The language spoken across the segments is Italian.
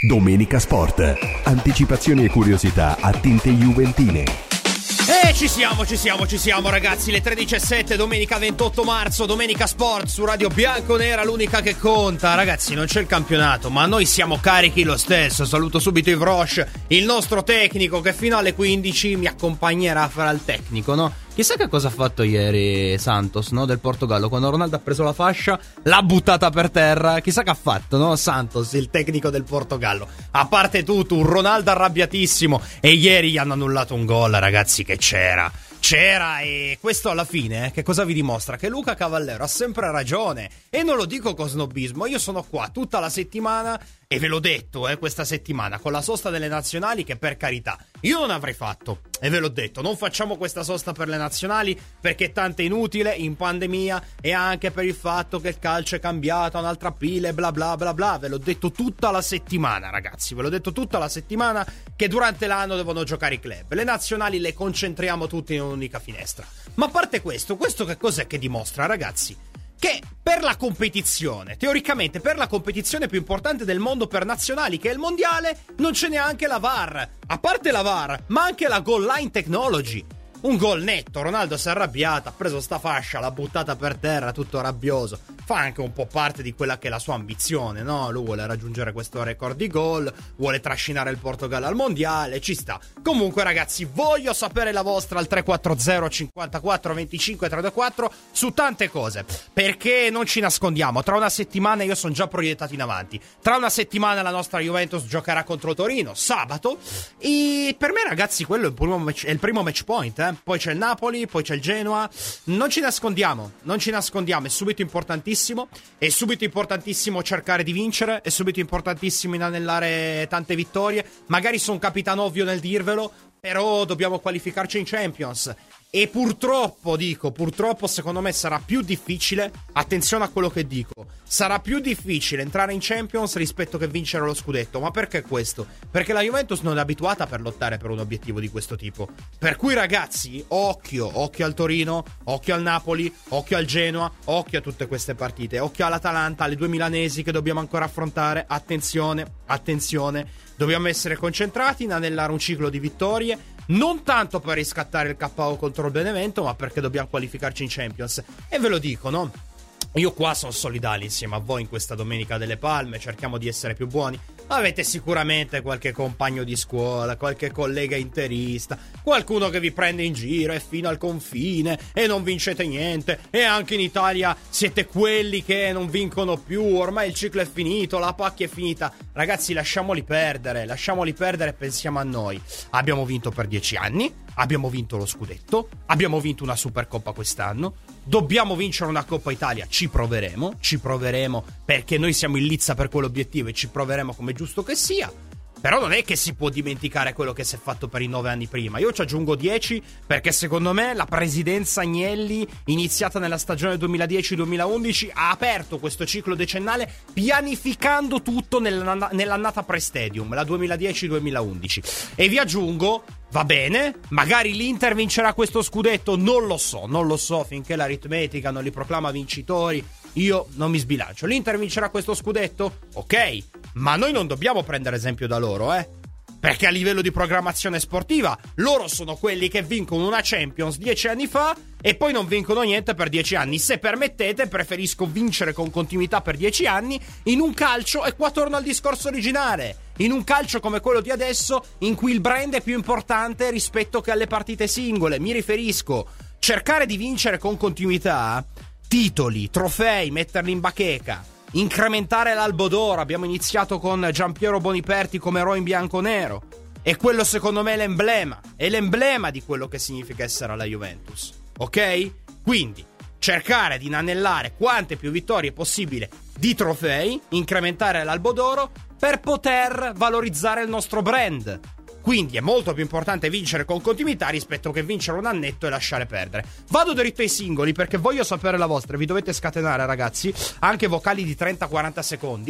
Domenica Sport. Anticipazioni e curiosità a tinte juventine. Ci siamo ragazzi, le 13:07, domenica 28 marzo, Domenica Sport su Radio Bianconera, l'unica che conta. Ragazzi, non c'è il campionato, ma noi siamo carichi lo stesso. Saluto subito Yves Roche, il nostro tecnico, che fino alle 15 mi accompagnerà a fare il tecnico, no? Chissà che cosa ha fatto ieri Santos, no? Del Portogallo, quando Ronaldo ha preso la fascia, l'ha buttata per terra. Chissà che ha fatto, no? Santos, il tecnico del Portogallo. A parte tutto, un Ronaldo arrabbiatissimo. E ieri gli hanno annullato un gol, ragazzi, che c'era, e questo alla fine che cosa vi dimostra? Che Luca Cavallero ha sempre ragione, e non lo dico con snobismo. Io sono qua tutta la settimana e ve l'ho detto, questa settimana con la sosta delle nazionali, che per carità io non avrei fatto, e ve l'ho detto, non facciamo questa sosta per le nazionali perché tanto è inutile in pandemia, e anche per il fatto che il calcio è cambiato, un'altra pile, bla bla bla bla. Ve l'ho detto tutta la settimana, ragazzi, ve l'ho detto tutta la settimana che durante l'anno devono giocare i club. Le nazionali le concentriamo tutte in un'unica finestra. Ma a parte questo che cos'è che dimostra, ragazzi? Che per la competizione, teoricamente per la competizione più importante del mondo per nazionali, che è il mondiale, non c'è neanche la VAR. A parte la VAR, ma anche la goal line technology. Un gol netto, Ronaldo si è arrabbiato, ha preso sta fascia, l'ha buttata per terra, tutto rabbioso. Fa anche un po' parte di quella che è la sua ambizione, no? Lui vuole raggiungere questo record di gol, vuole trascinare il Portogallo al mondiale, ci sta. Comunque ragazzi, voglio sapere la vostra al 340 54 25 324 su tante cose, perché non ci nascondiamo, tra una settimana io sono già proiettato in avanti. Tra una settimana la nostra Juventus giocherà contro Torino, sabato, e per me ragazzi quello è il primo match point, Poi c'è il Napoli, poi c'è il Genoa. Non ci nascondiamo, è subito importantissimo. È subito importantissimo cercare di vincere, è subito importantissimo inanellare tante vittorie. Magari sono capitanovio nel dirvelo, però dobbiamo qualificarci in Champions. E purtroppo secondo me sarà più difficile, attenzione a quello che dico, sarà più difficile entrare in Champions rispetto che vincere lo scudetto. Ma perché questo? Perché la Juventus non è abituata per lottare per un obiettivo di questo tipo. Per cui ragazzi, occhio al Torino, occhio al Napoli, occhio al Genoa, occhio a tutte queste partite, occhio all'Atalanta, alle due milanesi che dobbiamo ancora affrontare. Attenzione, dobbiamo essere concentrati, inanellare un ciclo di vittorie. Non tanto per riscattare il KO contro il Benevento, ma perché dobbiamo qualificarci in Champions. E ve lo dico, no? Io qua sono solidale insieme a voi in questa Domenica delle Palme. Cerchiamo di essere più buoni. Avete sicuramente qualche compagno di scuola, qualche collega interista, qualcuno che vi prende in giro e fino al confine e non vincete niente. E anche in Italia siete quelli che non vincono più. Ormai il ciclo è finito, la pacchia è finita. Ragazzi, lasciamoli perdere e pensiamo a noi. Abbiamo vinto per 10 anni, abbiamo vinto lo scudetto, abbiamo vinto una Supercoppa quest'anno. Dobbiamo vincere una Coppa Italia, ci proveremo perché noi siamo in lizza per quell'obiettivo e ci proveremo come giusto che sia. Però non è che si può dimenticare quello che si è fatto per i 9 anni prima. Io ci aggiungo 10 perché secondo me la presidenza Agnelli, iniziata nella stagione 2010-2011, ha aperto questo ciclo decennale pianificando tutto nell'annata pre-stadium, la 2010-2011. E vi aggiungo, va bene, magari l'Inter vincerà questo scudetto, non lo so, finché l'aritmetica non li proclama vincitori, io non mi sbilancio. L'Inter vincerà questo scudetto? Ok, ma noi non dobbiamo prendere esempio da loro, perché a livello di programmazione sportiva loro sono quelli che vincono una Champions 10 anni fa e poi non vincono niente per 10 anni. Se permettete, preferisco vincere con continuità per 10 anni in un calcio, e qua torno al discorso originale, in un calcio come quello di adesso, in cui il brand è più importante rispetto che alle partite singole. Mi riferisco, cercare di vincere con continuità, titoli, trofei, metterli in bacheca, incrementare l'albo d'oro. Abbiamo iniziato con Giampiero Boniperti come eroe in bianco-nero, e quello secondo me è l'emblema di quello che significa essere la Juventus, ok? Quindi cercare di inanellare quante più vittorie possibile di trofei, incrementare l'albo d'oro per poter valorizzare il nostro brand. Quindi è molto più importante vincere con continuità rispetto che vincere un annetto e lasciare perdere. Vado dritto ai singoli perché voglio sapere la vostra. Vi dovete scatenare, ragazzi, anche vocali di 30-40 secondi.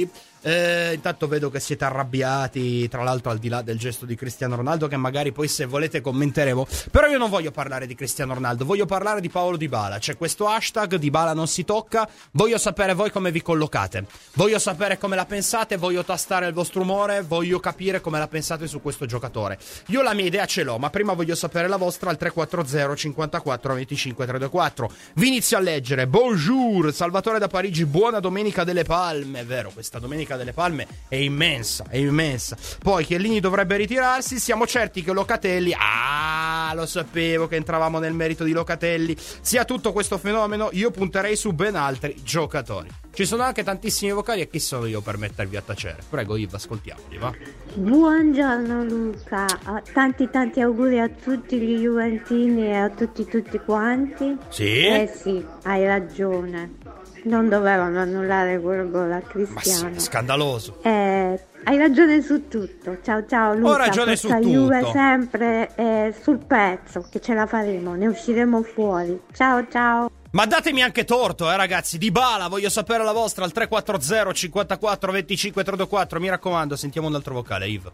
Intanto vedo che siete arrabbiati, tra l'altro al di là del gesto di Cristiano Ronaldo, che magari poi se volete commenteremo. Però io non voglio parlare di Cristiano Ronaldo, voglio parlare di Paulo Dybala. C'è questo hashtag Dybala non si tocca. Voglio sapere voi come vi collocate, voglio sapere come la pensate, voglio tastare il vostro umore, voglio capire come la pensate su questo giocatore. Io la mia idea ce l'ho, ma prima voglio sapere la vostra al 340 54 25 324. Vi inizio a leggere. Bonjour, Salvatore da Parigi, buona Domenica delle Palme. È vero, questa Domenica delle Palme è immensa, è immensa. Poi Chiellini dovrebbe ritirarsi, siamo certi che Locatelli, lo sapevo che entravamo nel merito di Locatelli, sia tutto questo fenomeno. Io punterei su ben altri giocatori. Ci sono anche tantissimi vocali e chi sono io per mettervi a tacere? Prego Yves, ascoltiamoli, va. Buongiorno Luca, tanti auguri a tutti gli juventini e a tutti quanti. Sì? Sì, hai ragione, non dovevano annullare quel gol a Cristiano. Ma sì, scandaloso. Hai ragione su tutto. Ciao Luca. Ho ragione su tutto. Juve sempre sul pezzo, che ce la faremo, ne usciremo fuori. Ciao. Ma datemi anche torto, ragazzi. Dybala, voglio sapere la vostra al 340 54 25 324. Mi raccomando, sentiamo un altro vocale, Yves.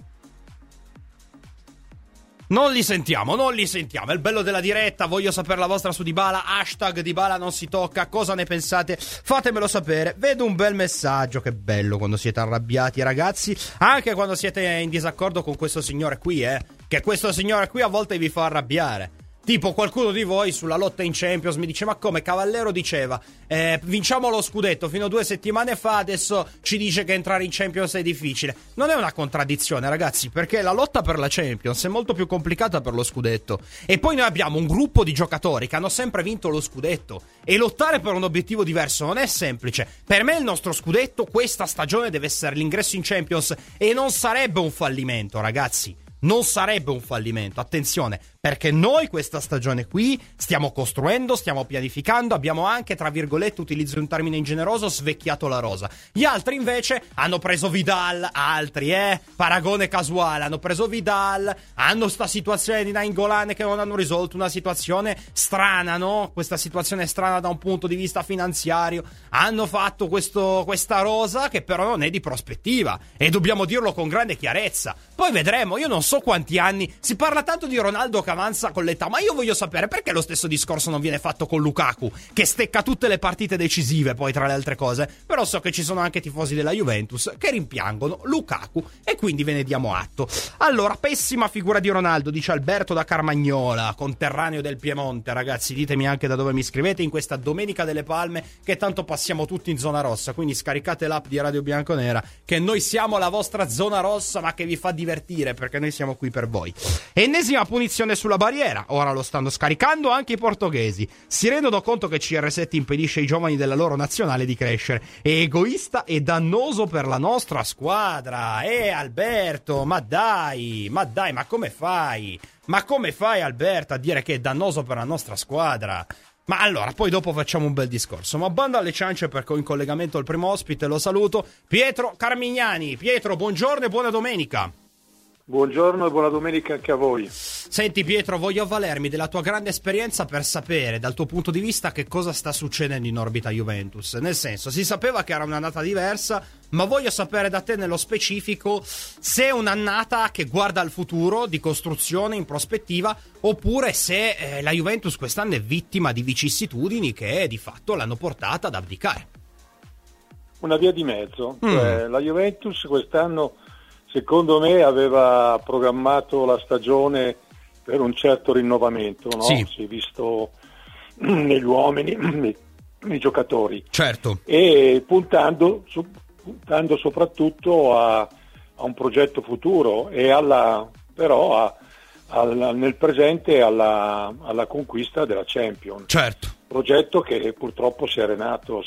Non li sentiamo. È il bello della diretta. Voglio sapere la vostra su Dybala. Hashtag Dybala non si tocca. Cosa ne pensate? Fatemelo sapere. Vedo un bel messaggio. Che bello quando siete arrabbiati, ragazzi. Anche quando siete in disaccordo con questo signore qui, che questo signore qui a volte vi fa arrabbiare. Tipo qualcuno di voi sulla lotta in Champions mi dice: ma come Cavallero diceva vinciamo lo scudetto fino a 2 settimane fa, adesso ci dice che entrare in Champions è difficile. Non è una contraddizione, ragazzi, perché la lotta per la Champions è molto più complicata per lo scudetto. E poi noi abbiamo un gruppo di giocatori che hanno sempre vinto lo scudetto, e lottare per un obiettivo diverso non è semplice. Per me il nostro scudetto questa stagione deve essere l'ingresso in Champions, e non sarebbe un fallimento, ragazzi. Non sarebbe un fallimento, attenzione, perché noi questa stagione qui stiamo costruendo, stiamo pianificando, abbiamo anche, tra virgolette, utilizzo un termine ingeneroso, svecchiato la rosa. Gli altri invece hanno preso Vidal, paragone casuale, hanno preso Vidal, hanno sta situazione di Nainggolan che non hanno risolto, una situazione strana, no? Questa situazione è strana da un punto di vista finanziario, hanno fatto questa rosa che però non è di prospettiva, e dobbiamo dirlo con grande chiarezza. Poi vedremo, io non so quanti anni, si parla tanto di Ronaldo che avanza con l'età, ma io voglio sapere perché lo stesso discorso non viene fatto con Lukaku, che stecca tutte le partite decisive, poi tra le altre cose. Però so che ci sono anche tifosi della Juventus che rimpiangono Lukaku, e quindi ve ne diamo atto. Allora, pessima figura di Ronaldo, dice Alberto da Carmagnola, conterraneo del Piemonte. Ragazzi, ditemi anche da dove mi scrivete in questa Domenica delle Palme, che tanto passiamo tutti in zona rossa, quindi scaricate l'app di Radio Bianconera, che noi siamo la vostra zona rossa, ma che vi fa divertire, perché noi siamo qui per voi. Ennesima punizione sulla barriera, ora lo stanno scaricando anche i portoghesi. Si rendono conto che CR7 impedisce ai giovani della loro nazionale di crescere. È egoista e dannoso per la nostra squadra. Alberto, ma dai, ma come fai? Ma come fai, Alberto, a dire che è dannoso per la nostra squadra? Ma allora, poi dopo facciamo un bel discorso. Ma bando alle ciance, perché ho in collegamento il primo ospite, lo saluto, Pietro Carmignani. Pietro, buongiorno e buona domenica. Buongiorno e buona domenica anche a voi. Senti Pietro, voglio avvalermi della tua grande esperienza per sapere dal tuo punto di vista che cosa sta succedendo in orbita Juventus. Nel senso, si sapeva che era un'annata diversa, ma voglio sapere da te nello specifico se è un'annata che guarda al futuro, di costruzione in prospettiva, oppure se la Juventus quest'anno è vittima di vicissitudini che di fatto l'hanno portata ad abdicare. Una via di mezzo. La Juventus quest'anno, secondo me, aveva programmato la stagione per un certo rinnovamento, no? Sì. Si è visto negli uomini, nei giocatori. Certo. E puntando soprattutto a un progetto futuro e nel presente alla conquista della Champions. Certo. Progetto che purtroppo si è arenato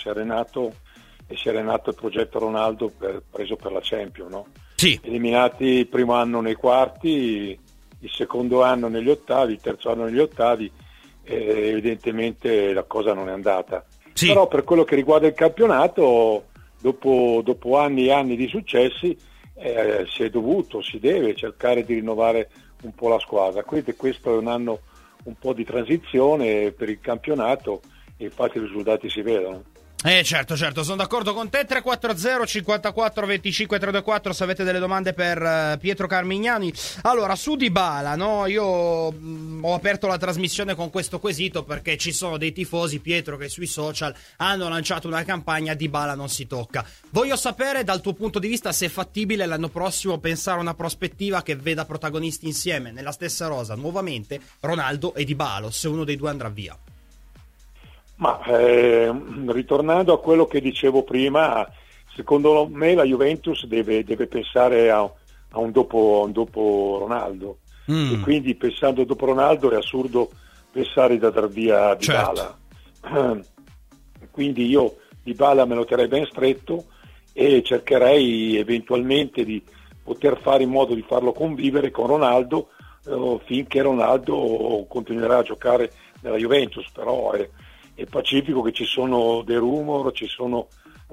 il progetto Ronaldo preso per la Champions, no? Sì. Eliminati il primo anno nei quarti, il secondo anno negli ottavi, il terzo anno negli ottavi, evidentemente la cosa non è andata. Sì. Però per quello che riguarda il campionato, dopo anni e anni di successi, si deve cercare di rinnovare un po' la squadra. Quindi questo è un anno un po' di transizione per il campionato, e infatti i risultati si vedono. Certo, sono d'accordo con te. 340 54 25 324 se avete delle domande per Pietro Carmignani. Allora, su Dybala, no? Io ho aperto la trasmissione con questo quesito perché ci sono dei tifosi, Pietro, che sui social hanno lanciato una campagna Dybala non si tocca. Voglio sapere dal tuo punto di vista se è fattibile l'anno prossimo pensare a una prospettiva che veda protagonisti insieme nella stessa rosa nuovamente Ronaldo e Dybala, se uno dei due andrà via. Ma ritornando a quello che dicevo prima, secondo me la Juventus deve pensare a un dopo Ronaldo, e quindi pensando dopo Ronaldo è assurdo pensare di dar via Dybala. Certo. Quindi io Dybala me lo terrei ben stretto e cercherei eventualmente di poter fare in modo di farlo convivere con Ronaldo finché Ronaldo continuerà a giocare nella Juventus, però è pacifico che ci sono dei rumor, ci sono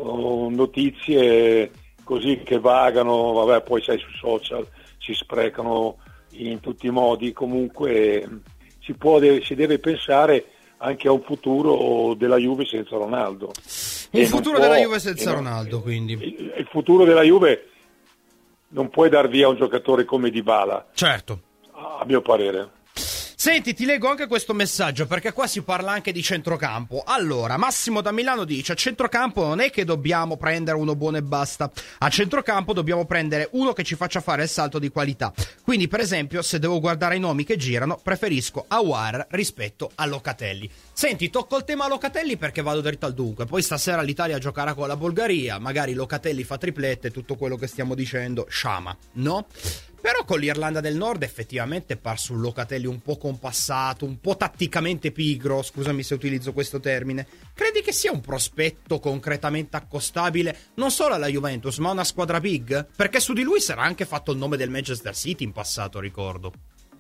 notizie così che vagano, vabbè, poi sai, sui social si sprecano in tutti i modi. Comunque si deve pensare anche a un futuro della Juve senza Ronaldo. Un futuro della Juve senza Ronaldo, quindi. Il futuro della Juve non puoi dar via un giocatore come Dybala. Certo. A mio parere. Senti, ti leggo anche questo messaggio perché qua si parla anche di centrocampo. Allora, Massimo da Milano dice: a centrocampo non è che dobbiamo prendere uno buono e basta, a centrocampo dobbiamo prendere uno che ci faccia fare il salto di qualità. Quindi, per esempio, se devo guardare i nomi che girano, preferisco Aouar rispetto a Locatelli. Senti, tocco il tema Locatelli perché vado dritto al dunque. Poi stasera l'Italia giocherà con la Bulgaria, magari Locatelli fa triplette, tutto quello che stiamo dicendo sciama, no? Però con l'Irlanda del Nord effettivamente è parso un Locatelli un po' compassato, un po' tatticamente pigro, scusami se utilizzo questo termine. Credi che sia un prospetto concretamente accostabile non solo alla Juventus ma a una squadra big? Perché su di lui sarà anche fatto il nome del Manchester City in passato, ricordo.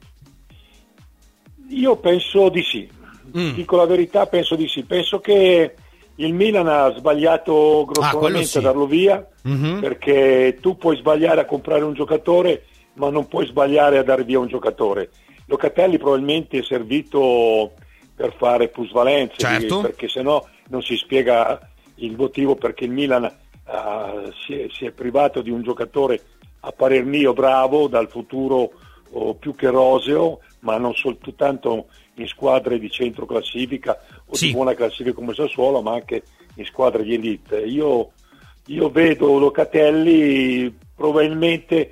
Io penso di sì, dico la verità, penso di sì. Penso che il Milan ha sbagliato grossolanmente a darlo via, perché tu puoi sbagliare a comprare un giocatore ma non puoi sbagliare a dar via un giocatore. Locatelli probabilmente è servito per fare plusvalenze, certo, perché sennò non si spiega il motivo perché il Milan si è privato di un giocatore a parer mio bravo, dal futuro più che roseo, ma non soltanto in squadre di centro classifica o di buona classifica come Sassuolo, ma anche in squadre di elite. Io vedo Locatelli probabilmente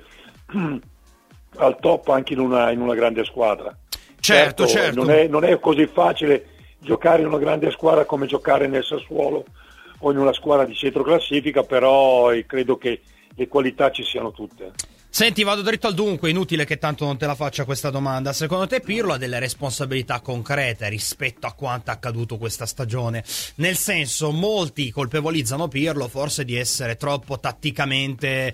al top anche in una grande squadra. Certo. Non è così facile giocare in una grande squadra come giocare nel Sassuolo o in una squadra di centro classifica, però credo che le qualità ci siano tutte. Senti, vado dritto al dunque, inutile che tanto non te la faccia questa domanda. Secondo te Pirlo ha delle responsabilità concrete rispetto a quanto è accaduto questa stagione? Nel senso, molti colpevolizzano Pirlo forse di essere troppo tatticamente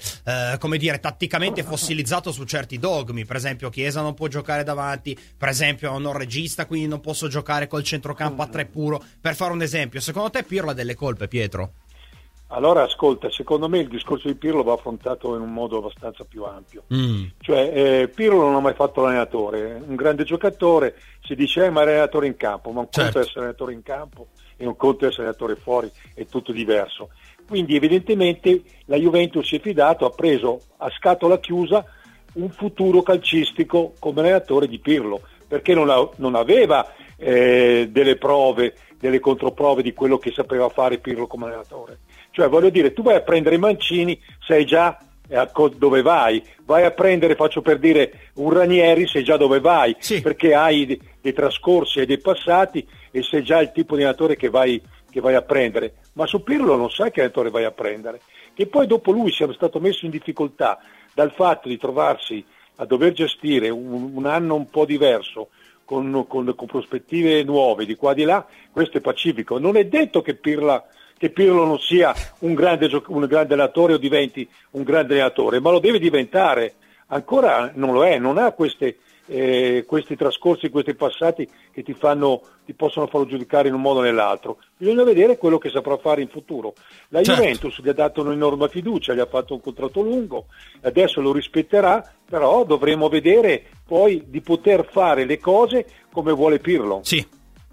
fossilizzato su certi dogmi. Per esempio, Chiesa non può giocare davanti, per esempio è un non regista, quindi non posso giocare col centrocampo a tre puro, per fare un esempio. Secondo te Pirlo ha delle colpe, Pietro? Allora ascolta, secondo me il discorso di Pirlo va affrontato in un modo abbastanza più ampio. Cioè Pirlo non ha mai fatto l'allenatore, un grande giocatore, si dice ma è allenatore in campo, ma un conto è essere allenatore in campo e un conto è essere allenatore fuori, è tutto diverso. Quindi evidentemente la Juventus si è fidato, ha preso a scatola chiusa un futuro calcistico come allenatore di Pirlo, perché non aveva delle prove, delle controprove di quello che sapeva fare Pirlo come allenatore. Cioè, voglio dire, tu vai a prendere Mancini, sai già dove vai a prendere, faccio per dire, un Ranieri, sai già dove vai, perché hai dei trascorsi e dei passati e sai già il tipo di allenatore che vai a prendere. Ma su Pirlo non sai che allenatore vai a prendere. Che poi dopo lui sia stato messo in difficoltà dal fatto di trovarsi a dover gestire un anno un po' diverso, con prospettive nuove di qua e di là, questo è pacifico. Non è detto che Pirlo non sia un grande allenatore o diventi un grande allenatore, ma lo deve diventare. Ancora non lo è, non ha questi trascorsi, questi passati che ti possono farlo giudicare in un modo o nell'altro. Bisogna vedere quello che saprà fare in futuro. La Juventus gli ha dato un'enorme fiducia, gli ha fatto un contratto lungo, adesso lo rispetterà, però dovremo vedere poi di poter fare le cose come vuole Pirlo. Sì.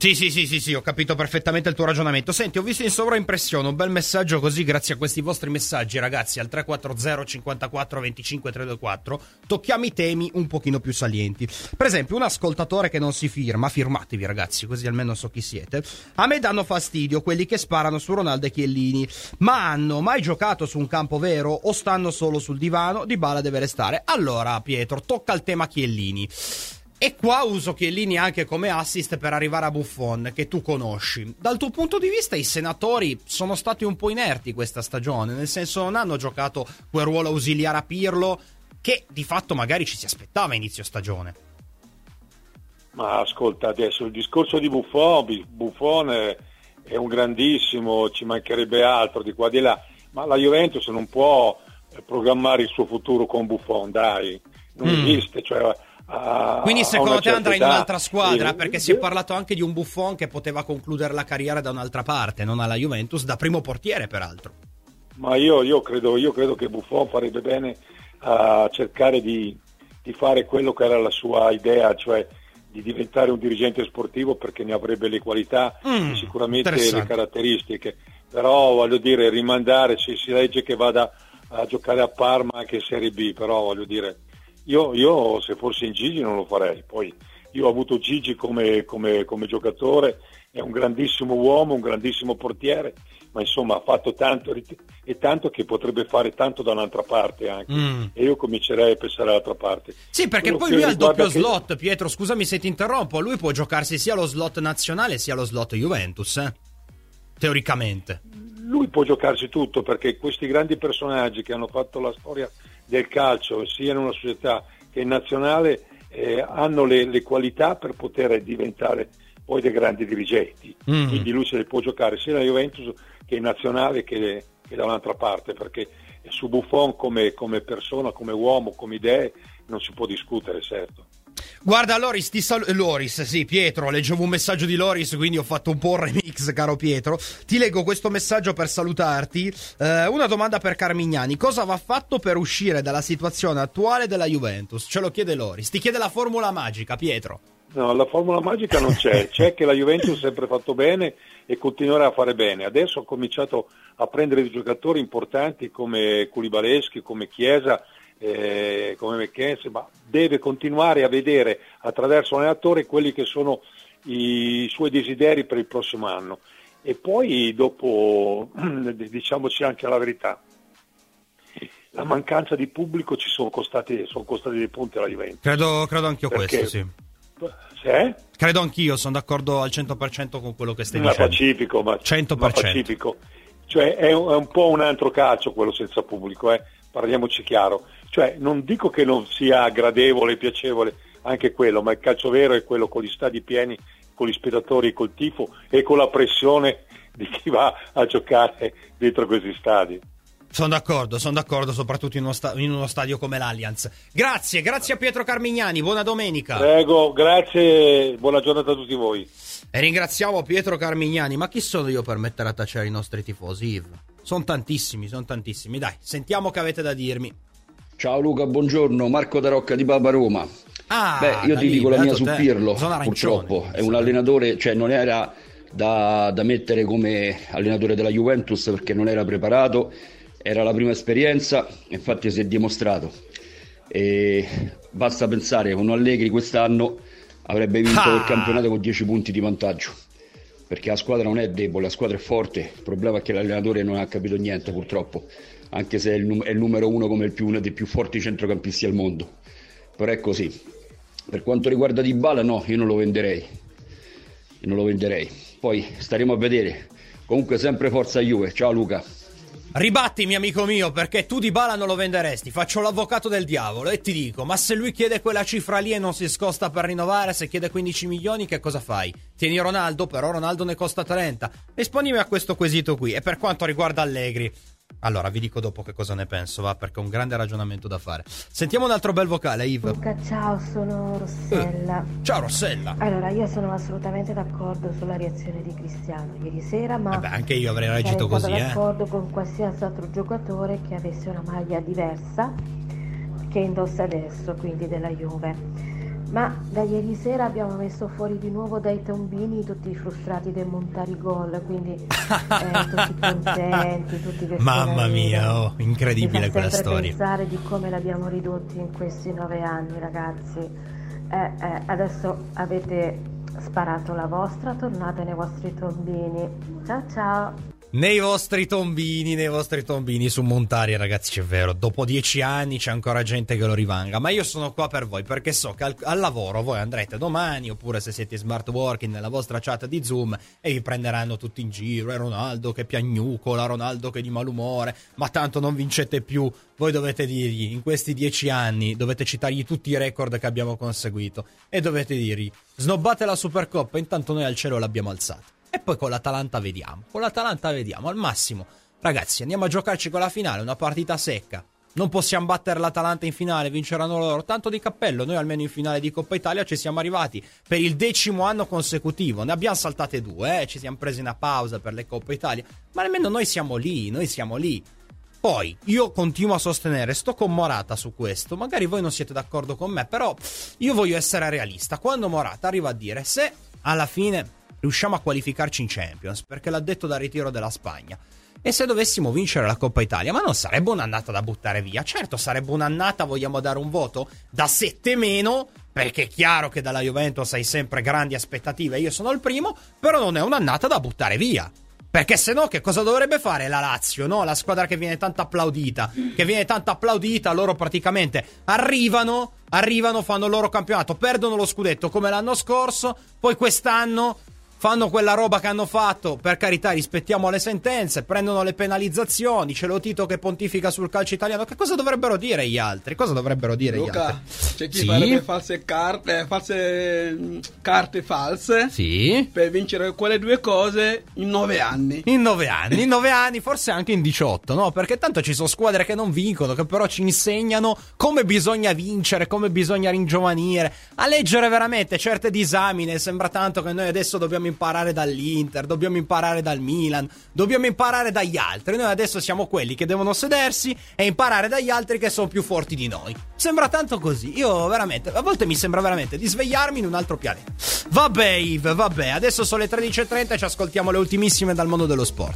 Sì, ho capito perfettamente il tuo ragionamento. Senti, ho visto in sovraimpressione un bel messaggio così, grazie a questi vostri messaggi, ragazzi, al 340 54 25 324, tocchiamo i temi un pochino più salienti. Per esempio, un ascoltatore che non si firma, firmatevi ragazzi, così almeno so chi siete. A me danno fastidio quelli che sparano su Ronaldo e Chiellini, ma hanno mai giocato su un campo vero o stanno solo sul divano? Dybala deve restare. Allora, Pietro, tocca il tema Chiellini. E qua uso Chiellini anche come assist per arrivare a Buffon, che tu conosci. Dal tuo punto di vista i senatori sono stati un po' inerti questa stagione, nel senso non hanno giocato quel ruolo ausiliare a Pirlo che di fatto magari ci si aspettava a inizio stagione. Ma ascolta, adesso il discorso di Buffon è un grandissimo, ci mancherebbe altro di qua e di là, ma la Juventus non può programmare il suo futuro con Buffon, dai, non esiste, cioè... Quindi secondo te andrà in un'altra squadra? Perché si è parlato anche di un Buffon che poteva concludere la carriera da un'altra parte, non alla Juventus, da primo portiere peraltro. Ma io credo che Buffon farebbe bene a cercare di fare quello che era la sua idea, cioè di diventare un dirigente sportivo, perché ne avrebbe le qualità e sicuramente le caratteristiche. Però voglio dire, rimandare, si legge che vada a giocare a Parma anche in Serie B, però voglio dire, io se fossi in Gigi non lo farei. Poi io ho avuto Gigi come giocatore, è un grandissimo uomo, un grandissimo portiere, ma insomma ha fatto tanto e tanto che potrebbe fare tanto da un'altra parte anche, e io comincerei a pensare all'altra parte. Sì, perché poi lui ha il doppio slot, Pietro, scusami se ti interrompo, lui può giocarsi sia lo slot nazionale sia lo slot Juventus, teoricamente. Lui può giocarsi tutto, perché questi grandi personaggi che hanno fatto la storia del calcio, sia in una società che in nazionale, hanno le qualità per poter diventare poi dei grandi dirigenti. Quindi lui se le può giocare sia nella Juventus che in nazionale che da un'altra parte, perché su Buffon come persona, come uomo, come idee non si può discutere, certo. Guarda, Loris, sì, Pietro, leggevo un messaggio di Loris, quindi ho fatto un po' un remix, caro Pietro. Ti leggo questo messaggio per salutarti. Una domanda per Carmignani: cosa va fatto per uscire dalla situazione attuale della Juventus? Ce lo chiede Loris. Ti chiede la formula magica, Pietro. No, la formula magica non c'è. C'è che la Juventus ha sempre fatto bene e continuerà a fare bene. Adesso ha cominciato a prendere dei giocatori importanti come Koulibaly, come Chiesa, come McKenzie, ma deve continuare a vedere attraverso l'allenatore quelli che sono i suoi desideri per il prossimo anno. E poi dopo, diciamoci anche la verità, la mancanza di pubblico ci sono costati dei punti alla Juventus. Credo anch'io. Perché, questo sì. Credo anch'io, sono d'accordo al 100% con quello che stai dicendo. Pacifico, ma 100%. Ma pacifico. Cioè è un po' un altro calcio quello senza pubblico, parliamoci chiaro. Cioè non dico che non sia gradevole e piacevole anche quello, ma il calcio vero è quello con gli stadi pieni, con gli spettatori, col tifo e con la pressione di chi va a giocare dentro questi stadi. Sono d'accordo, soprattutto in uno stadio come l'Allianz. Grazie a Pietro Carmignani, buona domenica. Prego, grazie, buona giornata a tutti voi. E ringraziamo Pietro Carmignani. Ma chi sono io per mettere a tacere i nostri tifosi, Yves? Sono tantissimi. Dai, sentiamo che avete da dirmi. Ciao Luca, buongiorno, Marco Da Rocca di Baba Roma. Io ti dico la mia su Pirlo, purtroppo è un allenatore, cioè non era da mettere come allenatore della Juventus, perché non era preparato, era la prima esperienza, infatti si è dimostrato. E basta pensare, con Allegri quest'anno avrebbe vinto il campionato con 10 punti di vantaggio, perché la squadra non è debole, la squadra è forte. Il problema è che l'allenatore non ha capito niente, purtroppo, anche se è il numero uno come uno dei più forti centrocampisti al mondo, però è così. Per quanto riguarda Dybala, no, io non lo venderei, poi staremo a vedere. Comunque sempre forza Juve. Ciao Luca. Ribattimi, amico mio, perché tu Dybala non lo venderesti. Faccio l'avvocato del diavolo e ti dico: ma se lui chiede quella cifra lì e non si scosta per rinnovare, se chiede 15 milioni, che cosa fai? Tieni Ronaldo, però Ronaldo ne costa 30. Rispondimi a questo quesito qui. E per quanto riguarda Allegri, allora vi dico dopo che cosa ne penso, va, perché ho un grande ragionamento da fare. Sentiamo un altro bel vocale, Yves. Luca, ciao, sono Rossella. Ciao Rossella. Allora, io sono assolutamente d'accordo sulla reazione di Cristiano ieri sera, ma anche io avrei reagito così, sarei d'accordo con qualsiasi altro giocatore che avesse una maglia diversa che indossa adesso, quindi della Juve. Ma da ieri sera abbiamo messo fuori di nuovo dai tombini tutti frustrati del montare i gol, quindi tutti contenti, tutti che mamma mia, incredibile quella storia. Pensare di come l'abbiamo ridotti in questi 9 anni, ragazzi. Adesso avete sparato la vostra, tornate nei vostri tombini. Ciao ciao. Nei vostri tombini su Montari, ragazzi, è vero, dopo 10 anni c'è ancora gente che lo rivanga, ma io sono qua per voi perché so che al lavoro voi andrete domani, oppure se siete smart working nella vostra chat di Zoom, e vi prenderanno tutti in giro, Ronaldo che piagnucola, Ronaldo che è di malumore, ma tanto non vincete più. Voi dovete dirgli, in questi 10 anni dovete citargli tutti i record che abbiamo conseguito e dovete dirgli, snobbate la Supercoppa, intanto noi al cielo l'abbiamo alzata. E poi con l'Atalanta vediamo, al massimo, ragazzi, andiamo a giocarci con la finale, una partita secca. Non possiamo battere l'Atalanta in finale, vinceranno loro, tanto di cappello, noi almeno in finale di Coppa Italia ci siamo arrivati per il 10° anno consecutivo, ne abbiamo saltate 2, ci siamo presi una pausa per le Coppa Italia, ma almeno noi siamo lì. Poi, io continuo a sostenere, sto con Morata su questo, magari voi non siete d'accordo con me, però io voglio essere realista. Quando Morata arriva a dire, se alla fine riusciamo a qualificarci in Champions, perché l'ha detto dal ritiro della Spagna, e se dovessimo vincere la Coppa Italia, ma non sarebbe un'annata da buttare via? Certo, sarebbe un'annata, vogliamo dare un voto? Da 7-, perché è chiaro che dalla Juventus hai sempre grandi aspettative, io sono il primo, però non è un'annata da buttare via. Perché se no che cosa dovrebbe fare la Lazio, no? La squadra che viene tanto applaudita, loro praticamente arrivano, fanno il loro campionato, perdono lo scudetto come l'anno scorso, poi quest'anno fanno quella roba che hanno fatto, per carità, rispettiamo le sentenze, prendono le penalizzazioni, c'è lo Tito che pontifica sul calcio italiano. Che cosa dovrebbero dire gli altri? Luca, c'è chi farebbe false carte false, sì, per vincere quelle due cose in 9 anni. In 9 anni, forse anche in 18, no? Perché tanto ci sono squadre che non vincono, che però ci insegnano come bisogna vincere, come bisogna ringiovanire, a leggere veramente certe disamine. Sembra tanto che noi adesso dobbiamo imparare dall'Inter, dobbiamo imparare dal Milan, dobbiamo imparare dagli altri. Noi adesso siamo quelli che devono sedersi e imparare dagli altri che sono più forti di noi. Sembra tanto così. Io veramente, a volte mi sembra veramente di svegliarmi in un altro pianeta. Vabbè, adesso sono le 13:30 e ci ascoltiamo le ultimissime dal mondo dello sport.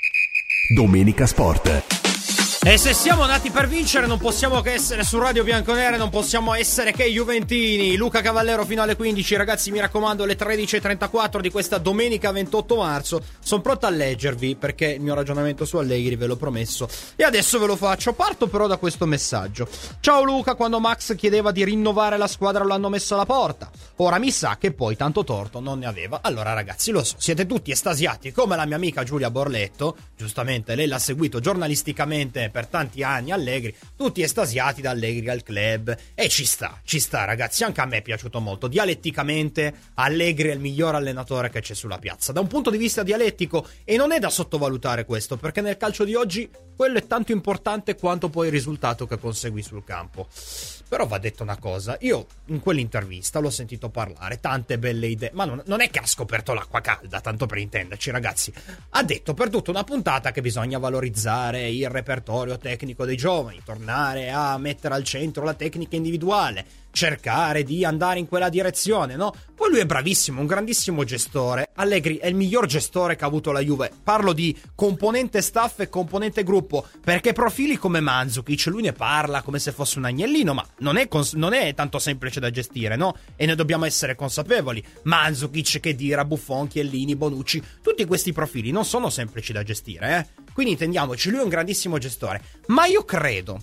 Domenica Sport. E se siamo nati per vincere non possiamo che essere su Radio Bianconere, non possiamo essere che juventini. Luca Cavallero fino alle 15, ragazzi, mi raccomando, le 13:34 di questa domenica 28 marzo. Sono pronto a leggervi perché il mio ragionamento su Allegri ve l'ho promesso e adesso ve lo faccio. Parto però da questo messaggio. Ciao Luca, quando Max chiedeva di rinnovare la squadra lo hanno messo alla porta. Ora mi sa che poi tanto torto non ne aveva. Allora ragazzi, lo so, siete tutti estasiati come la mia amica Giulia Borletto. Giustamente lei l'ha seguito giornalisticamente per tanti anni, Allegri, tutti estasiati da Allegri al club, e ci sta ragazzi, anche a me è piaciuto molto. Dialetticamente Allegri è il miglior allenatore che c'è sulla piazza da un punto di vista dialettico, e non è da sottovalutare questo, perché nel calcio di oggi quello è tanto importante quanto poi il risultato che consegui sul campo. Però va detto una cosa, io in quell'intervista l'ho sentito parlare, tante belle idee, ma non è che ha scoperto l'acqua calda, tanto per intenderci ragazzi. Ha detto per tutta una puntata che bisogna valorizzare il repertorio tecnico dei giovani, tornare a mettere al centro la tecnica individuale, cercare di andare in quella direzione, no? Poi lui è bravissimo, un grandissimo gestore. Allegri è il miglior gestore che ha avuto la Juve. Parlo di componente staff e componente gruppo, perché profili come Mandzukic, lui ne parla come se fosse un agnellino, ma non è tanto semplice da gestire, no? E ne dobbiamo essere consapevoli. Mandzukic, Khedira, Buffon, Chiellini, Bonucci, tutti questi profili non sono semplici da gestire, eh? Quindi intendiamoci, lui è un grandissimo gestore. Ma io credo,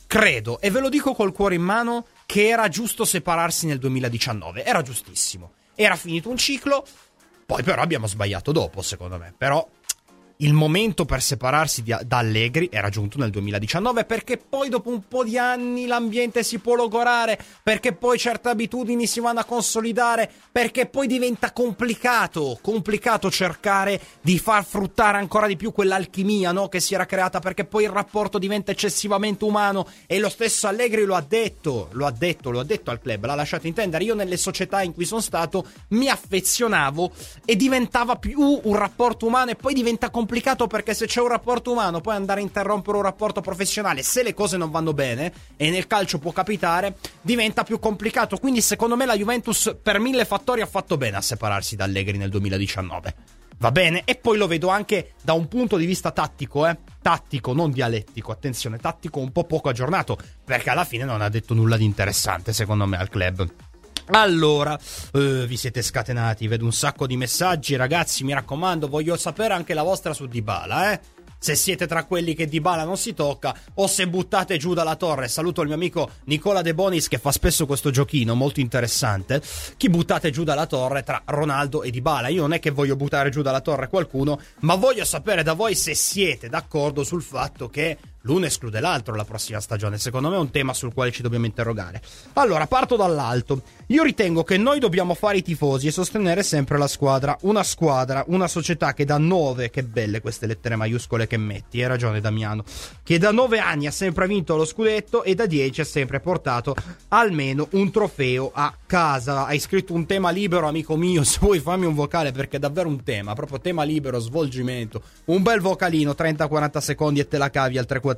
e ve lo dico col cuore in mano, che era giusto separarsi nel 2019, era giustissimo, era finito un ciclo, poi però abbiamo sbagliato dopo secondo me, però il momento per separarsi da Allegri era giunto nel 2019, perché poi dopo un po' di anni l'ambiente si può logorare, perché poi certe abitudini si vanno a consolidare, perché poi diventa complicato cercare di far fruttare ancora di più quell'alchimia, no, che si era creata, perché poi il rapporto diventa eccessivamente umano, e lo stesso Allegri lo ha detto al club, l'ha lasciato intendere. Io nelle società in cui sono stato mi affezionavo e diventava più un rapporto umano, e poi diventa complicato complicato perché se c'è un rapporto umano, poi andare a interrompere un rapporto professionale, se le cose non vanno bene, e nel calcio può capitare, diventa più complicato. Quindi secondo me la Juventus per 1000 fattori ha fatto bene a separarsi da Allegri nel 2019. Va bene? E poi lo vedo anche da un punto di vista tattico, tattico, non dialettico, attenzione, tattico un po' poco aggiornato, perché alla fine non ha detto nulla di interessante secondo me al club. Allora, vi siete scatenati, vedo un sacco di messaggi, ragazzi, mi raccomando, voglio sapere anche la vostra su Dybala, se siete tra quelli che Dybala non si tocca o se buttate giù dalla torre. Saluto il mio amico Nicola De Bonis che fa spesso questo giochino molto interessante. Chi buttate giù dalla torre tra Ronaldo e Dybala? Io non è che voglio buttare giù dalla torre qualcuno, ma voglio sapere da voi se siete d'accordo sul fatto che l'uno esclude l'altro la prossima stagione. Secondo me è un tema sul quale ci dobbiamo interrogare. Allora, parto dall'alto. Io ritengo che noi dobbiamo fare i tifosi e sostenere sempre la squadra, una società che da 9, che belle queste lettere maiuscole che metti, hai ragione Damiano, che da 9 anni ha sempre vinto lo scudetto e da 10 ha sempre portato almeno un trofeo a casa. Hai scritto un tema libero, amico mio, se vuoi fammi un vocale perché è davvero un tema, proprio tema libero, svolgimento, un bel vocalino, 30-40 secondi e te la cavi al 340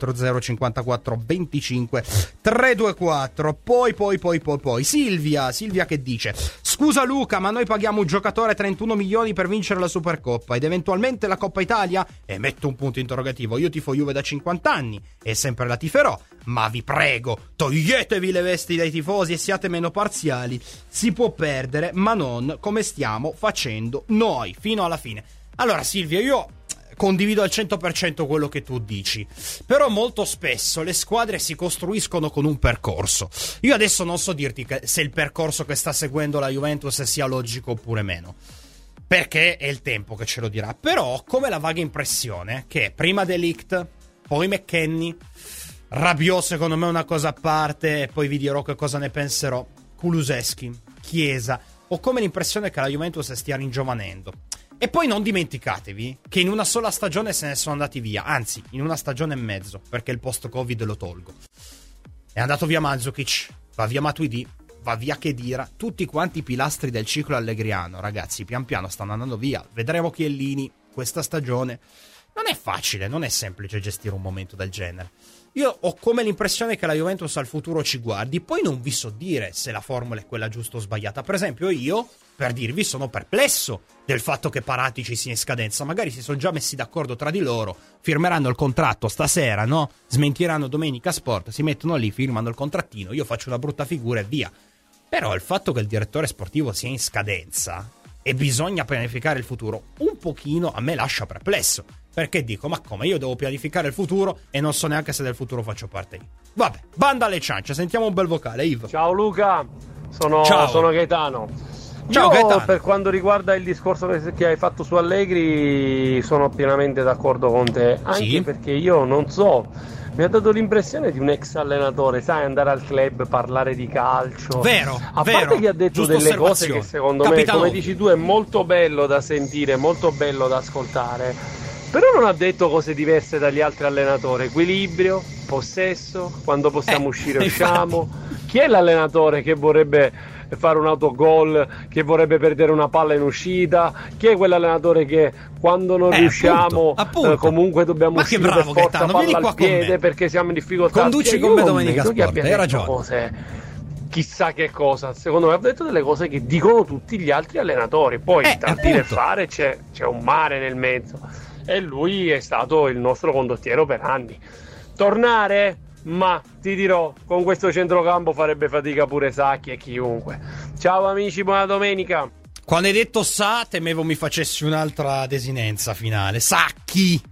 54 25 324. Poi Silvia che dice: scusa Luca, ma noi paghiamo un giocatore 31 milioni per vincere la Supercoppa ed eventualmente la Coppa Italia? E metto un punto interrogativo. Io tifo Juve da 50 anni e sempre la tiferò, ma vi prego, toglietevi le vesti dai tifosi e siate meno parziali. Si può perdere, ma non come stiamo facendo noi fino alla fine. Allora Silvia, io condivido al 100% quello che tu dici, però molto spesso le squadre si costruiscono con un percorso. Io adesso non so dirti se il percorso che sta seguendo la Juventus sia logico oppure meno, perché è il tempo che ce lo dirà. Però ho come la vaga impressione che prima De Ligt, poi McKennie, Rabiot secondo me è una cosa a parte, e poi vi dirò che cosa ne penserò, Kulusevski, Chiesa. Ho come l'impressione che la Juventus stia ringiovanendo. E poi non dimenticatevi che in una sola stagione se ne sono andati via, anzi in una stagione e mezzo, perché il post-Covid lo tolgo. È andato via Mandzukic, va via Matuidi, va via Khedira, tutti quanti i pilastri del ciclo allegriano, ragazzi, pian piano stanno andando via. Vedremo Chiellini questa stagione. Non è facile, non è semplice gestire un momento del genere. Io ho come l'impressione che la Juventus al futuro ci guardi, poi non vi so dire se la formula è quella giusta o sbagliata. Per esempio io, per dirvi, sono perplesso del fatto che Paratici sia in scadenza. Magari si sono già messi d'accordo tra di loro, firmeranno il contratto stasera, no? Smentiranno Domenica Sport, si mettono lì, firmano il contrattino, io faccio una brutta figura e via. Però il fatto che il direttore sportivo sia in scadenza e bisogna pianificare il futuro un pochino a me lascia perplesso, perché dico, ma come, io devo pianificare il futuro e non so neanche se del futuro faccio parte io. Vabbè, banda alle ciance, sentiamo un bel vocale. Yves. Ciao Luca, sono Gaetano. Ciao Gaetano. Per quanto riguarda il discorso che hai fatto su Allegri sono pienamente d'accordo con te, anche perché io non so, mi ha dato l'impressione di un ex allenatore, sai, andare al club, parlare di calcio. Vero, a parte che ha detto delle cose che secondo me, come dici tu, è molto bello da sentire, molto bello da ascoltare, però non ha detto cose diverse dagli altri allenatori. Equilibrio, possesso, quando possiamo uscire usciamo. Chi è l'allenatore che vorrebbe fare un autogol, che vorrebbe perdere una palla in uscita? Chi è quell'allenatore che quando non riusciamo appunto. Comunque dobbiamo uscire per forza Gaetano, palla al piede perché siamo in difficoltà? Conduci con me Domenica Sport, hai ragione. Cose, chissà che cosa, secondo me ha detto delle cose che dicono tutti gli altri allenatori. Poi tra dire e fare c'è un mare nel mezzo e lui è stato il nostro condottiero per anni. Tornare? Ma ti dirò, con questo centrocampo farebbe fatica pure Sacchi e chiunque. Ciao amici, buona domenica. Quando hai detto temevo mi facessi un'altra desinenza finale. Sacchi,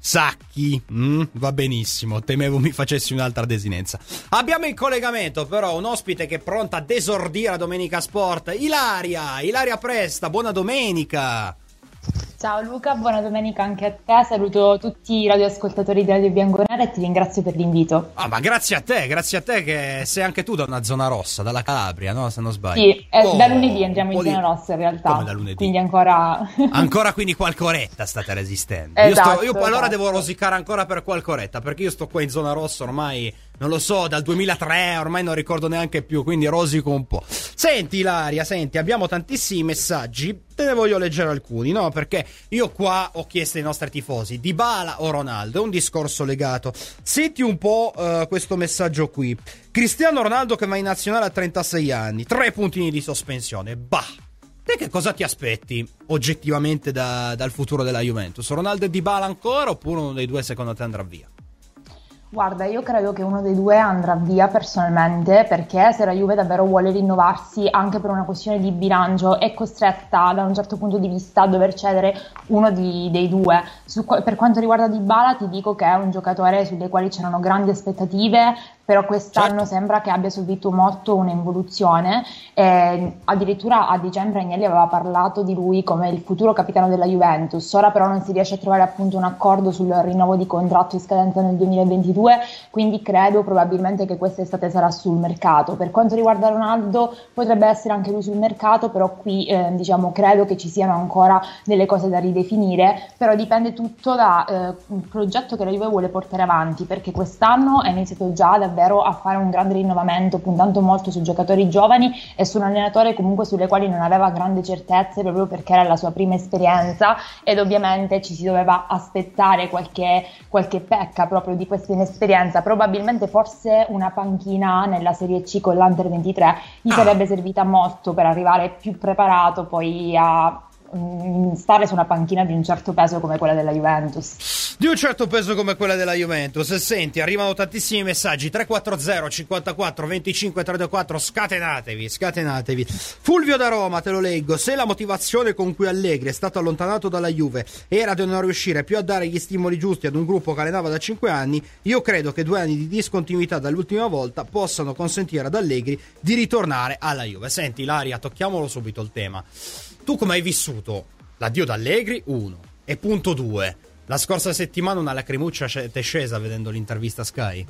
va benissimo, temevo mi facessi un'altra desinenza. Abbiamo in collegamento però un ospite che è pronta a desordire a Domenica Sport. Ilaria Presta, buona domenica. Ciao Luca, buona domenica anche a te, saluto tutti i radioascoltatori di Radio Bianconera e ti ringrazio per l'invito. Ma grazie a te che sei anche tu da una zona rossa, dalla Calabria, no? Se non sbaglio. Sì, da lunedì andiamo in zona rossa in realtà. Come da lunedì? Quindi ancora quindi qualche oretta state resistendo. Esatto, io allora devo rosicare ancora per qualche oretta, perché io sto qua in zona rossa ormai, non lo so, dal 2003, ormai non ricordo neanche più, quindi rosico un po'. Senti Ilaria, abbiamo tantissimi messaggi, te ne voglio leggere alcuni, no? Perché io qua ho chiesto ai nostri tifosi, Dybala o Ronaldo? È un discorso legato. Senti un po' questo messaggio qui. Cristiano Ronaldo che va in nazionale a 36 anni, 3 puntini di sospensione, bah! Te che cosa ti aspetti oggettivamente dal futuro della Juventus? Ronaldo e Dybala ancora, oppure uno dei due secondo te andrà via? Guarda, io credo che uno dei due andrà via personalmente, perché se la Juve davvero vuole rinnovarsi anche per una questione di bilancio è costretta da un certo punto di vista a dover cedere uno dei due. Per quanto riguarda Dybala ti dico che è un giocatore sulle quali c'erano grandi aspettative, però quest'anno sembra che abbia subito molto un'involuzione. Addirittura a dicembre Agnelli aveva parlato di lui come il futuro capitano della Juventus. Ora però non si riesce a trovare appunto un accordo sul rinnovo di contratto in scadenza nel 2022, quindi credo probabilmente che quest'estate sarà sul mercato. Per quanto riguarda Ronaldo potrebbe essere anche lui sul mercato, però qui credo che ci siano ancora delle cose da ridefinire, però dipende tutto da un progetto che la Juve vuole portare avanti, perché quest'anno è iniziato già davvero a fare un grande rinnovamento, puntando molto sui giocatori giovani e su un allenatore comunque sulle quali non aveva grandi certezze, proprio perché era la sua prima esperienza, ed ovviamente ci si doveva aspettare qualche pecca proprio di questa inesperienza. Probabilmente forse una panchina nella Serie C con l'Under 23 gli sarebbe servita molto per arrivare più preparato poi a stare su una panchina di un certo peso come quella della Juventus. Di un certo peso come quella della Juventus. Senti, arrivano tantissimi messaggi. 340 54 25 324. Scatenatevi. Fulvio da Roma, te lo leggo. Se la motivazione con cui Allegri è stato allontanato dalla Juve era di non riuscire più a dare gli stimoli giusti ad un gruppo che allenava da 5 anni, io credo che 2 anni di discontinuità dall'ultima volta possano consentire ad Allegri di ritornare alla Juve. Senti Ilaria, tocchiamolo subito il tema. Tu come hai vissuto l'addio d'Allegri? 1. E punto 2. La scorsa settimana una lacrimuccia ti è scesa vedendo l'intervista a Sky?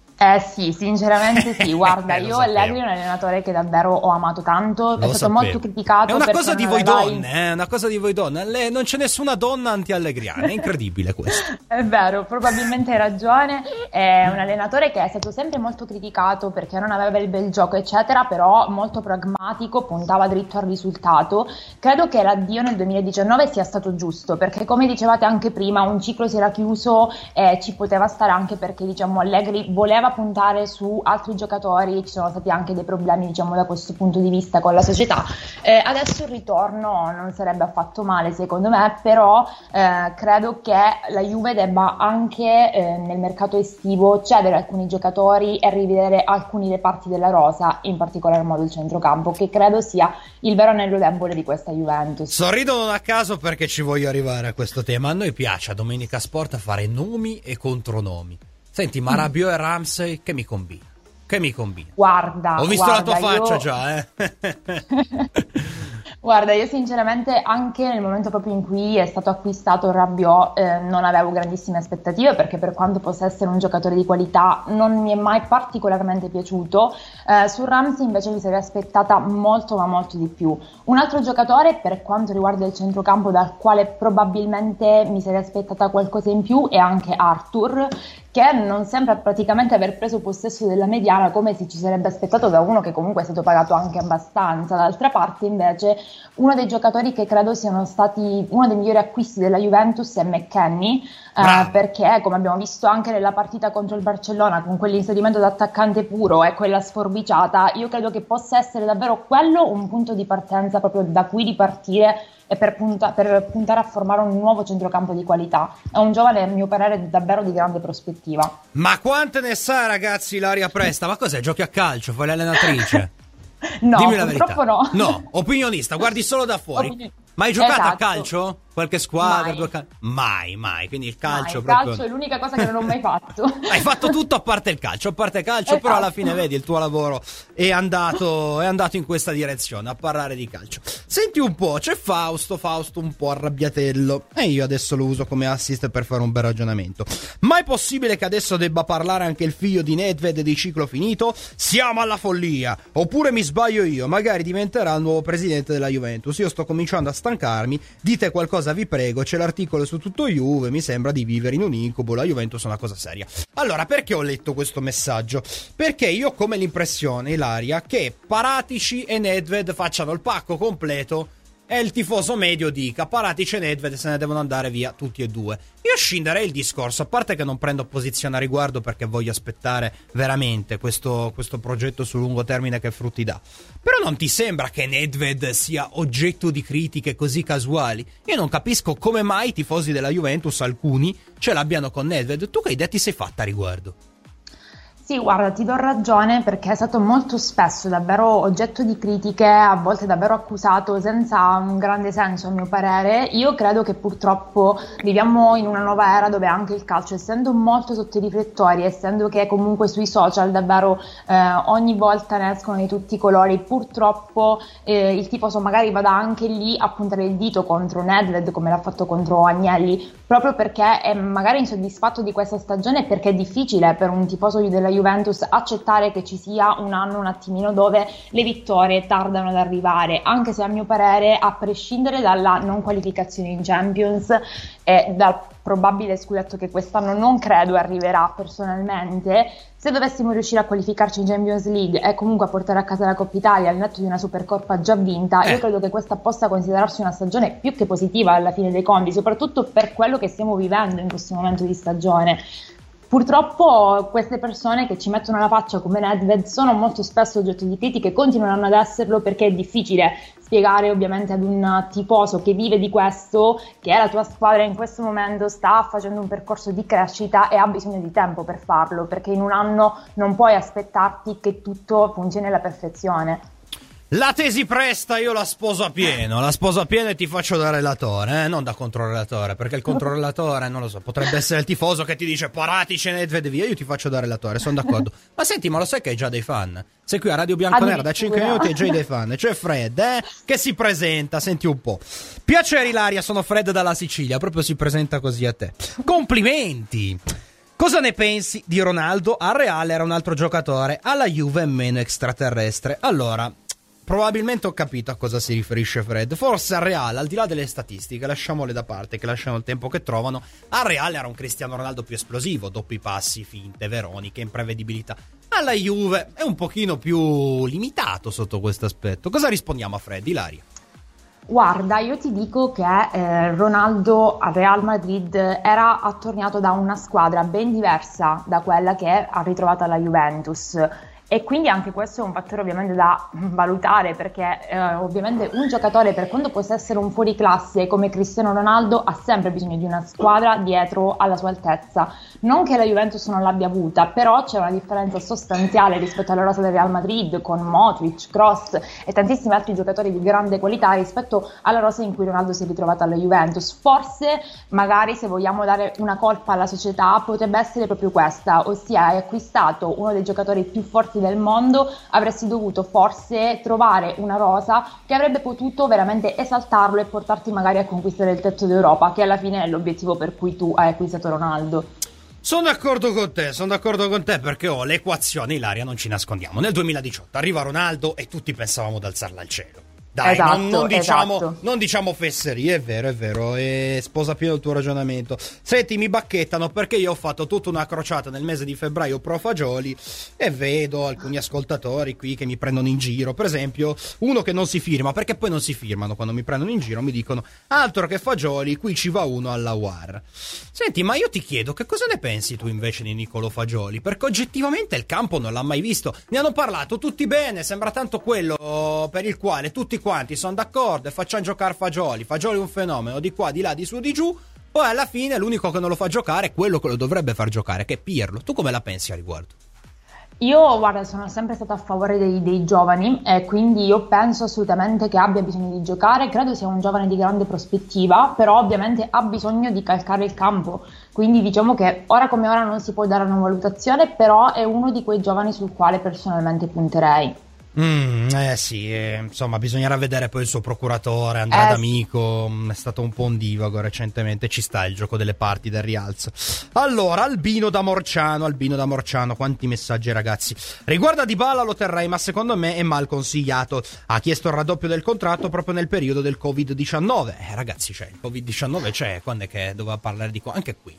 Sì, sinceramente sì. Guarda, io Allegri è un allenatore che davvero ho amato tanto, è stato molto criticato. È una cosa di voi donne, è una cosa di voi donne. Non c'è nessuna donna anti-allegriana, è incredibile questo. È vero, probabilmente hai ragione. È un allenatore che è stato sempre molto criticato perché non aveva il bel gioco, eccetera, però molto pragmatico, puntava dritto al risultato. Credo che l'addio nel 2019 sia stato giusto, perché come dicevate anche prima, un ciclo si era chiuso e ci poteva stare anche perché Allegri voleva puntare su altri giocatori, ci sono stati anche dei problemi da questo punto di vista con la società. Adesso il ritorno non sarebbe affatto male secondo me, però credo che la Juve debba anche nel mercato estivo cedere alcuni giocatori e rivedere alcuni reparti della rosa, in particolar modo il centrocampo, che credo sia il vero anello debole di questa Juventus. Sorrido non a caso perché ci voglio arrivare a questo tema. A noi piace a Domenica Sport fare nomi e contronomi. Senti, ma Rabiot e Ramsey che mi combina? Guarda, ho visto la tua faccia già, Guarda, io sinceramente anche nel momento proprio in cui è stato acquistato Rabiot non avevo grandissime aspettative, perché per quanto possa essere un giocatore di qualità non mi è mai particolarmente piaciuto. Su Ramsey invece mi sarei aspettata molto ma molto di più. Un altro giocatore per quanto riguarda il centrocampo dal quale probabilmente mi sarei aspettata qualcosa in più è anche Arthur, che non sembra praticamente aver preso possesso della mediana come si ci sarebbe aspettato da uno che comunque è stato pagato anche abbastanza. D'altra parte invece uno dei giocatori che credo siano stati uno dei migliori acquisti della Juventus è McKennie, perché come abbiamo visto anche nella partita contro il Barcellona con quell'inserimento d'attaccante puro e quella sforbiciata, io credo che possa essere davvero quello un punto di partenza proprio da cui ripartire e per puntare a formare un nuovo centrocampo di qualità. È un giovane, a mio parere, davvero di grande prospettiva. Ma quante ne sa, ragazzi, Ilaria Presta? Ma cos'è? Giochi a calcio? Fai l'allenatrice? No, dimmi la purtroppo verità. no. No, opinionista, guardi solo da fuori. Ma hai giocato a calcio? Qualche squadra? Mai. Quindi il calcio il proprio... calcio è l'unica cosa che non ho mai fatto. Hai fatto tutto a parte il calcio, esatto. Però alla fine vedi il tuo lavoro è andato in questa direzione, a parlare di calcio. Senti un po', c'è Fausto un po' arrabbiatello e io adesso lo uso come assist per fare un bel ragionamento. Ma è possibile che adesso debba parlare anche il figlio di Nedved di ciclo finito? Siamo alla follia. Oppure mi sbaglio io, magari diventerà il nuovo presidente della Juventus. Io sto cominciando a stancarmi, dite qualcosa casa, vi prego, c'è l'articolo su Tutto Juve, mi sembra di vivere in un incubo, la Juventus è una cosa seria. Allora, perché ho letto questo messaggio? Perché io ho come l'impressione, Ilaria, che Paratici e Nedved facciano il pacco completo e il tifoso medio dica Paratici e Nedved se ne devono andare via tutti e due. Io scinderei il discorso, a parte che non prendo posizione a riguardo perché voglio aspettare veramente questo progetto su lungo termine che frutti dà. Però non ti sembra che Nedved sia oggetto di critiche così casuali? Io non capisco come mai i tifosi della Juventus, alcuni, ce l'abbiano con Nedved. Tu che idea ti sei fatta a riguardo? Sì, guarda, ti do ragione perché è stato molto spesso davvero oggetto di critiche, a volte davvero accusato senza un grande senso a mio parere. Io credo che purtroppo viviamo in una nuova era dove anche il calcio, essendo molto sotto i riflettori, essendo che comunque sui social davvero ogni volta ne escono di tutti i colori, purtroppo il tifoso magari vada anche lì a puntare il dito contro Nedved come l'ha fatto contro Agnelli, proprio perché è magari insoddisfatto di questa stagione, perché è difficile per un tifoso della Juventus accettare che ci sia un anno un attimino dove le vittorie tardano ad arrivare, anche se a mio parere, a prescindere dalla non qualificazione in Champions e dal probabile scudetto che quest'anno non credo arriverà personalmente, se dovessimo riuscire a qualificarci in Champions League e comunque a portare a casa la Coppa Italia al netto di una Supercoppa già vinta, io credo che questa possa considerarsi una stagione più che positiva alla fine dei conti, soprattutto per quello che stiamo vivendo in questo momento di stagione. Purtroppo queste persone che ci mettono la faccia come Nedved sono molto spesso oggetto di critiche, continueranno ad esserlo perché è difficile spiegare ovviamente ad un tifoso che vive di questo che la tua squadra in questo momento sta facendo un percorso di crescita e ha bisogno di tempo per farlo, perché in un anno non puoi aspettarti che tutto funzioni alla perfezione. La tesi presta io la sposo a pieno e ti faccio da relatore, non da controrelatore, perché il controrelatore, non lo so, potrebbe essere il tifoso che ti dice Paratici e Nedved via, io ti faccio da relatore, sono d'accordo. Ma senti, ma lo sai che hai già dei fan? Sei qui a Radio Bianconera da 5 minuti e già hai dei fan, c'è Fred, che si presenta, senti un po'. Piacere Ilaria, sono Fred dalla Sicilia, proprio si presenta così a te. Complimenti! Cosa ne pensi di Ronaldo? Al Real era un altro giocatore, alla Juve meno extraterrestre. Allora, probabilmente ho capito a cosa si riferisce Fred. Forse al Real, al di là delle statistiche, lasciamole da parte, che lasciano il tempo che trovano, al Real era un Cristiano Ronaldo più esplosivo, doppi passi, finte, veroniche, imprevedibilità. Alla Juve è un pochino più limitato sotto questo aspetto. Cosa rispondiamo a Fred, Ilaria? Guarda, io ti dico che Ronaldo al Real Madrid era attorniato da una squadra ben diversa da quella che ha ritrovato alla Juventus. E quindi anche questo è un fattore ovviamente da valutare, perché ovviamente un giocatore, per quanto possa essere un fuoriclasse come Cristiano Ronaldo, ha sempre bisogno di una squadra dietro alla sua altezza. Non che la Juventus non l'abbia avuta, però c'è una differenza sostanziale rispetto alla rosa del Real Madrid con Modric, Kroos e tantissimi altri giocatori di grande qualità rispetto alla rosa in cui Ronaldo si è ritrovato alla Juventus. Forse, magari, se vogliamo dare una colpa alla società, potrebbe essere proprio questa, ossia hai acquistato uno dei giocatori più forti del mondo, avresti dovuto forse trovare una rosa che avrebbe potuto veramente esaltarlo e portarti magari a conquistare il tetto d'Europa, che alla fine è l'obiettivo per cui tu hai acquistato Ronaldo. Sono d'accordo con te perché l'equazione, Ilaria, non ci nascondiamo. Nel 2018 arriva Ronaldo e tutti pensavamo di alzarla al cielo. Dai, esatto, non diciamo fesserie, è vero, e sposa pieno il tuo ragionamento. Senti, mi bacchettano perché io ho fatto tutta una crociata nel mese di febbraio pro fagioli e vedo alcuni ascoltatori qui che mi prendono in giro. Per esempio, uno che non si firma, perché poi non si firmano quando mi prendono in giro, mi dicono altro che fagioli, qui ci va uno alla War. Senti, ma io ti chiedo, che cosa ne pensi tu invece di Niccolò Fagioli? Perché oggettivamente il campo non l'ha mai visto. Ne hanno parlato tutti bene, sembra tanto quello per il quale tutti quanti sono d'accordo e facciamo giocare Fagioli è un fenomeno di qua, di là, di su, di giù, poi alla fine l'unico che non lo fa giocare è quello che lo dovrebbe far giocare, che è Pirlo. Tu come la pensi a riguardo? Io, guarda, sono sempre stata a favore dei giovani e quindi io penso assolutamente che abbia bisogno di giocare, credo sia un giovane di grande prospettiva, però ovviamente ha bisogno di calcare il campo, quindi diciamo che ora come ora non si può dare una valutazione, però è uno di quei giovani sul quale personalmente punterei. Sì, insomma, bisognerà vedere poi il suo procuratore, Andrea D'Amico, è stato un po' un divago recentemente, ci sta il gioco delle parti del rialzo. Allora, Albino da Morciano, quanti messaggi ragazzi. Riguarda Dybala lo terrei, ma secondo me è mal consigliato, ha chiesto il raddoppio del contratto proprio nel periodo del Covid-19, ragazzi, il Covid-19 c'è, quando è che doveva parlare di anche qui,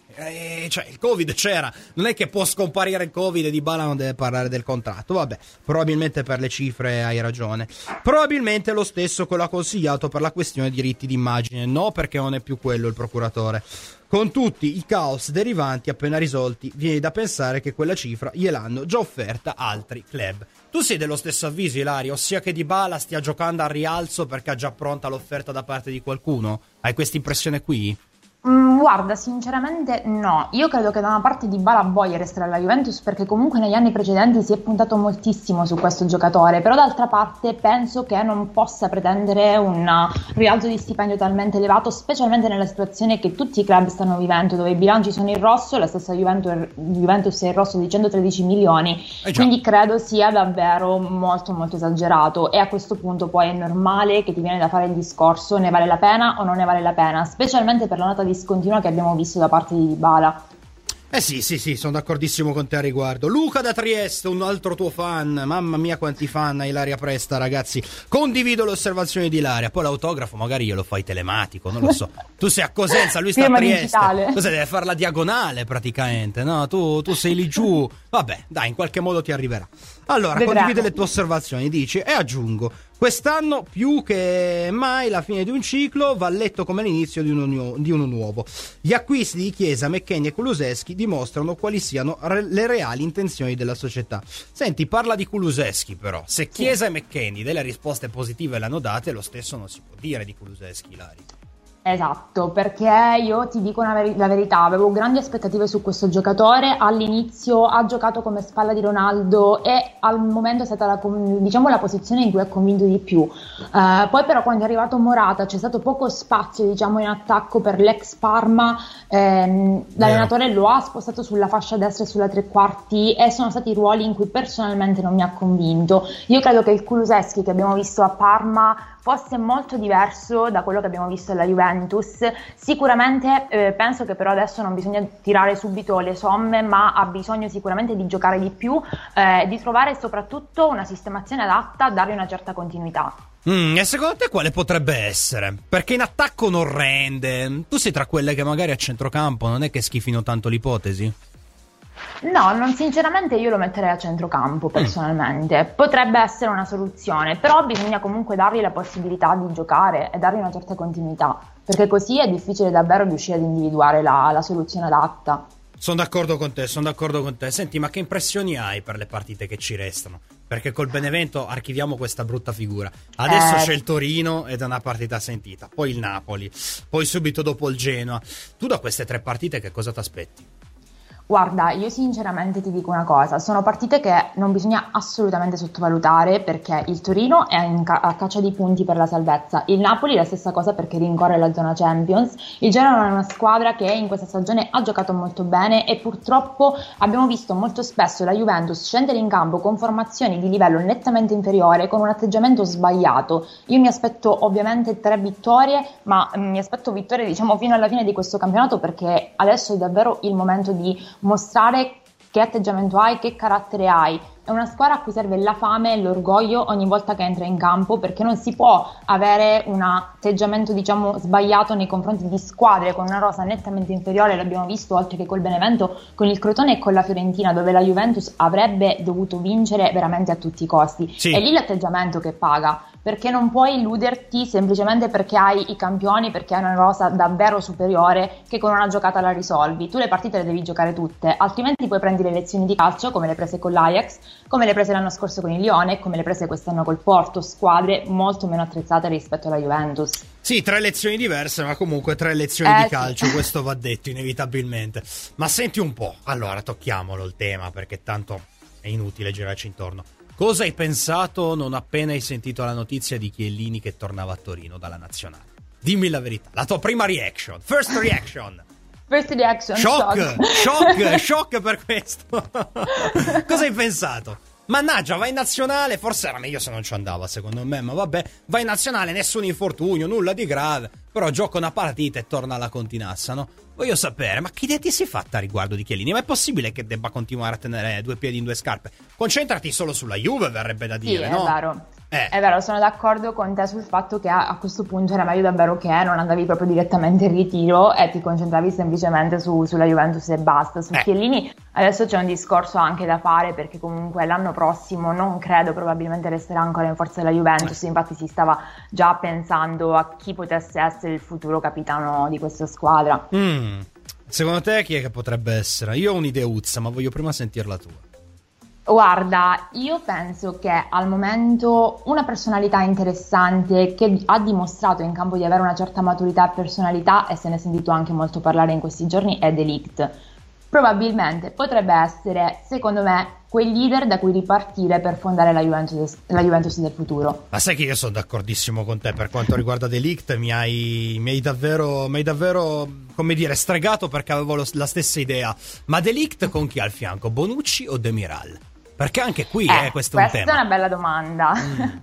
il Covid c'era, non è che può scomparire il Covid e Dybala non deve parlare del contratto, vabbè, probabilmente per le cifre hai ragione, probabilmente lo stesso che l'ha consigliato per la questione di diritti d'immagine, no, perché non è più quello il procuratore. Con tutti i caos derivanti appena risolti, viene da pensare che quella cifra gliel'hanno già offerta altri club. Tu sei dello stesso avviso, Ilaria, ossia che Dybala stia giocando al rialzo perché ha già pronta l'offerta da parte di qualcuno? Hai questa impressione qui? Guarda, sinceramente no, io credo che da una parte Dybala voglia restare alla Juventus perché comunque negli anni precedenti si è puntato moltissimo su questo giocatore, però d'altra parte penso che non possa pretendere un rialzo di stipendio talmente elevato, specialmente nella situazione che tutti i club stanno vivendo, dove i bilanci sono in rosso, la stessa Juventus è in rosso di 113 milioni, quindi credo sia davvero molto molto esagerato, e a questo punto poi è normale che ti viene da fare il discorso: ne vale la pena o non ne vale la pena, specialmente per la nota discontinua che abbiamo visto da parte di Dybala. Sì, sono d'accordissimo con te a riguardo. Luca da Trieste, un altro tuo fan, mamma mia quanti fan a Ilaria Presta, ragazzi, condivido le osservazioni di Ilaria, poi l'autografo magari glielo fai telematico, non lo so, tu sei a Cosenza, lui sta a Trieste, cosa deve fare la diagonale praticamente, no? Tu sei lì giù, vabbè, dai, in qualche modo ti arriverà. Allora, condivide le tue osservazioni, dici, e aggiungo: quest'anno più che mai la fine di un ciclo va letto come l'inizio di uno nuovo. Gli acquisti di Chiesa, McKennie e Kulusevski dimostrano quali siano le reali intenzioni della società. Senti, parla di Kulusevski però. Se Chiesa e McKennie delle risposte positive l'hanno date, lo stesso non si può dire di Kulusevski, Lari. Esatto, perché io ti dico la verità, avevo grandi aspettative su questo giocatore, all'inizio ha giocato come spalla di Ronaldo e al momento è stata la posizione in cui ha convinto di più, poi però quando è arrivato Morata c'è stato poco spazio in attacco per l'ex Parma, l'allenatore lo ha spostato sulla fascia destra e sulla tre quarti e sono stati ruoli in cui personalmente non mi ha convinto. Io credo che il Kulusevski che abbiamo visto a Parma fosse molto diverso da quello che abbiamo visto alla Juventus. Sicuramente penso che però adesso non bisogna tirare subito le somme, ma ha bisogno sicuramente di giocare di più, di trovare soprattutto una sistemazione adatta a dargli una certa continuità. E secondo te quale potrebbe essere? Perché in attacco non rende. Tu sei tra quelle che magari a centrocampo non è che schifino tanto l'ipotesi? No, sinceramente io lo metterei a centrocampo personalmente, potrebbe essere una soluzione, però bisogna comunque dargli la possibilità di giocare e dargli una certa continuità, perché così è difficile davvero riuscire ad individuare la soluzione adatta. Sono d'accordo con te. Senti, ma che impressioni hai per le partite che ci restano? Perché col Benevento archiviamo questa brutta figura. Adesso c'è il Torino ed è una partita sentita, poi il Napoli, poi subito dopo il Genoa. Tu da queste 3 partite che cosa ti aspetti? Guarda, io sinceramente ti dico una cosa, sono partite che non bisogna assolutamente sottovalutare, perché il Torino è a caccia di punti per la salvezza, il Napoli la stessa cosa perché rincorre la zona Champions, il Genoa è una squadra che in questa stagione ha giocato molto bene e purtroppo abbiamo visto molto spesso la Juventus scendere in campo con formazioni di livello nettamente inferiore, con un atteggiamento sbagliato. Io mi aspetto ovviamente 3 vittorie, ma mi aspetto vittorie fino alla fine di questo campionato, perché adesso è davvero il momento di mostrare che atteggiamento hai, che carattere hai. È una squadra a cui serve la fame e l'orgoglio ogni volta che entra in campo, perché non si può avere un atteggiamento sbagliato nei confronti di squadre con una rosa nettamente inferiore. L'abbiamo visto oltre che col Benevento, con il Crotone e con la Fiorentina, dove la Juventus avrebbe dovuto vincere veramente a tutti i costi. Sì. È lì l'atteggiamento che paga, perché non puoi illuderti semplicemente perché hai i campioni, perché hai una rosa davvero superiore che con una giocata la risolvi. Tu le partite le devi giocare tutte, altrimenti puoi prendere lezioni di calcio come le prese con l'Ajax, come le prese l'anno scorso con il Lione, come le prese quest'anno col Porto, squadre molto meno attrezzate rispetto alla Juventus. Sì, 3 lezioni diverse, ma comunque 3 lezioni di calcio, sì. Questo va detto inevitabilmente. Ma senti un po', allora tocchiamolo il tema, perché tanto è inutile girarci intorno. Cosa hai pensato non appena hai sentito la notizia di Chiellini che tornava a Torino dalla nazionale? Dimmi la verità, la tua prima reaction, first reaction. Shock per questo. Cosa hai pensato? Mannaggia, vai in nazionale, forse era meglio se non ci andava secondo me, ma vabbè, vai in nazionale, nessun infortunio, nulla di grave, però gioca una partita e torna alla Continassa, no? Voglio sapere, ma che idea ti sei fatta a riguardo di Chiellini? Ma è possibile che debba continuare a tenere due piedi in due scarpe? Concentrati solo sulla Juve, verrebbe da dire, sì, no? È vero. È vero, sono d'accordo con te sul fatto che a questo punto era meglio davvero che non andavi proprio direttamente in ritiro e ti concentravi semplicemente sulla Juventus e basta. Su Chiellini adesso c'è un discorso anche da fare, perché comunque l'anno prossimo non credo, probabilmente resterà ancora in forza della Juventus, infatti si stava già pensando a chi potesse essere il futuro capitano di questa squadra. Secondo te chi è che potrebbe essere? Io ho un'ideuzza, ma voglio prima sentirla tua. Guarda, io penso che al momento una personalità interessante che ha dimostrato in campo di avere una certa maturità e personalità, e se ne è sentito anche molto parlare in questi giorni, è De Ligt. Probabilmente potrebbe essere, secondo me, quel leader da cui ripartire per fondare la Juventus del futuro. Ma sai che io sono d'accordissimo con te per quanto riguarda De Ligt, mi hai davvero, come dire, stregato, perché avevo la stessa idea. Ma De Ligt con chi al fianco? Bonucci o Demiral? Perché anche qui questo è un tema. Questa è una bella domanda.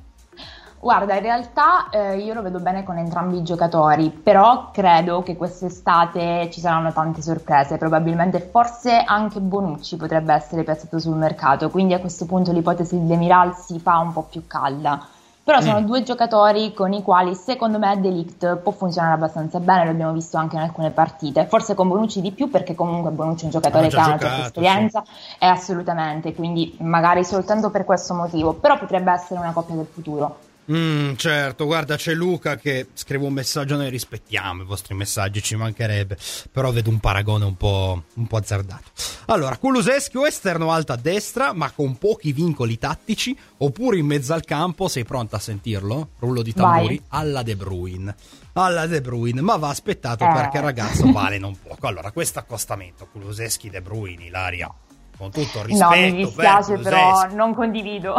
Guarda, in realtà io lo vedo bene con entrambi i giocatori, però credo che quest'estate ci saranno tante sorprese, probabilmente forse anche Bonucci potrebbe essere piazzato sul mercato, quindi a questo punto l'ipotesi di Demiral si fa un po' più calda. Però sono due giocatori con i quali secondo me De Ligt può funzionare abbastanza bene, lo abbiamo visto anche in alcune partite, forse con Bonucci di più, perché comunque Bonucci è un giocatore che ha una certa esperienza, sì. Assolutamente, quindi magari soltanto per questo motivo, però potrebbe essere una coppia del futuro. Certo, guarda, c'è Luca che scrive un messaggio, noi rispettiamo i vostri messaggi, ci mancherebbe, però vedo un paragone un po' azzardato. Allora, Kulusevski o esterno alto a destra ma con pochi vincoli tattici, oppure in mezzo al campo, sei pronta a sentirlo? Rullo di tamburi. Vai. Alla De Bruyne, ma va aspettato perché il ragazzo vale non poco. Allora, questo accostamento Kulusevski De Bruyne, Ilaria, con tutto il rispetto, no, mi dispiace, però non condivido.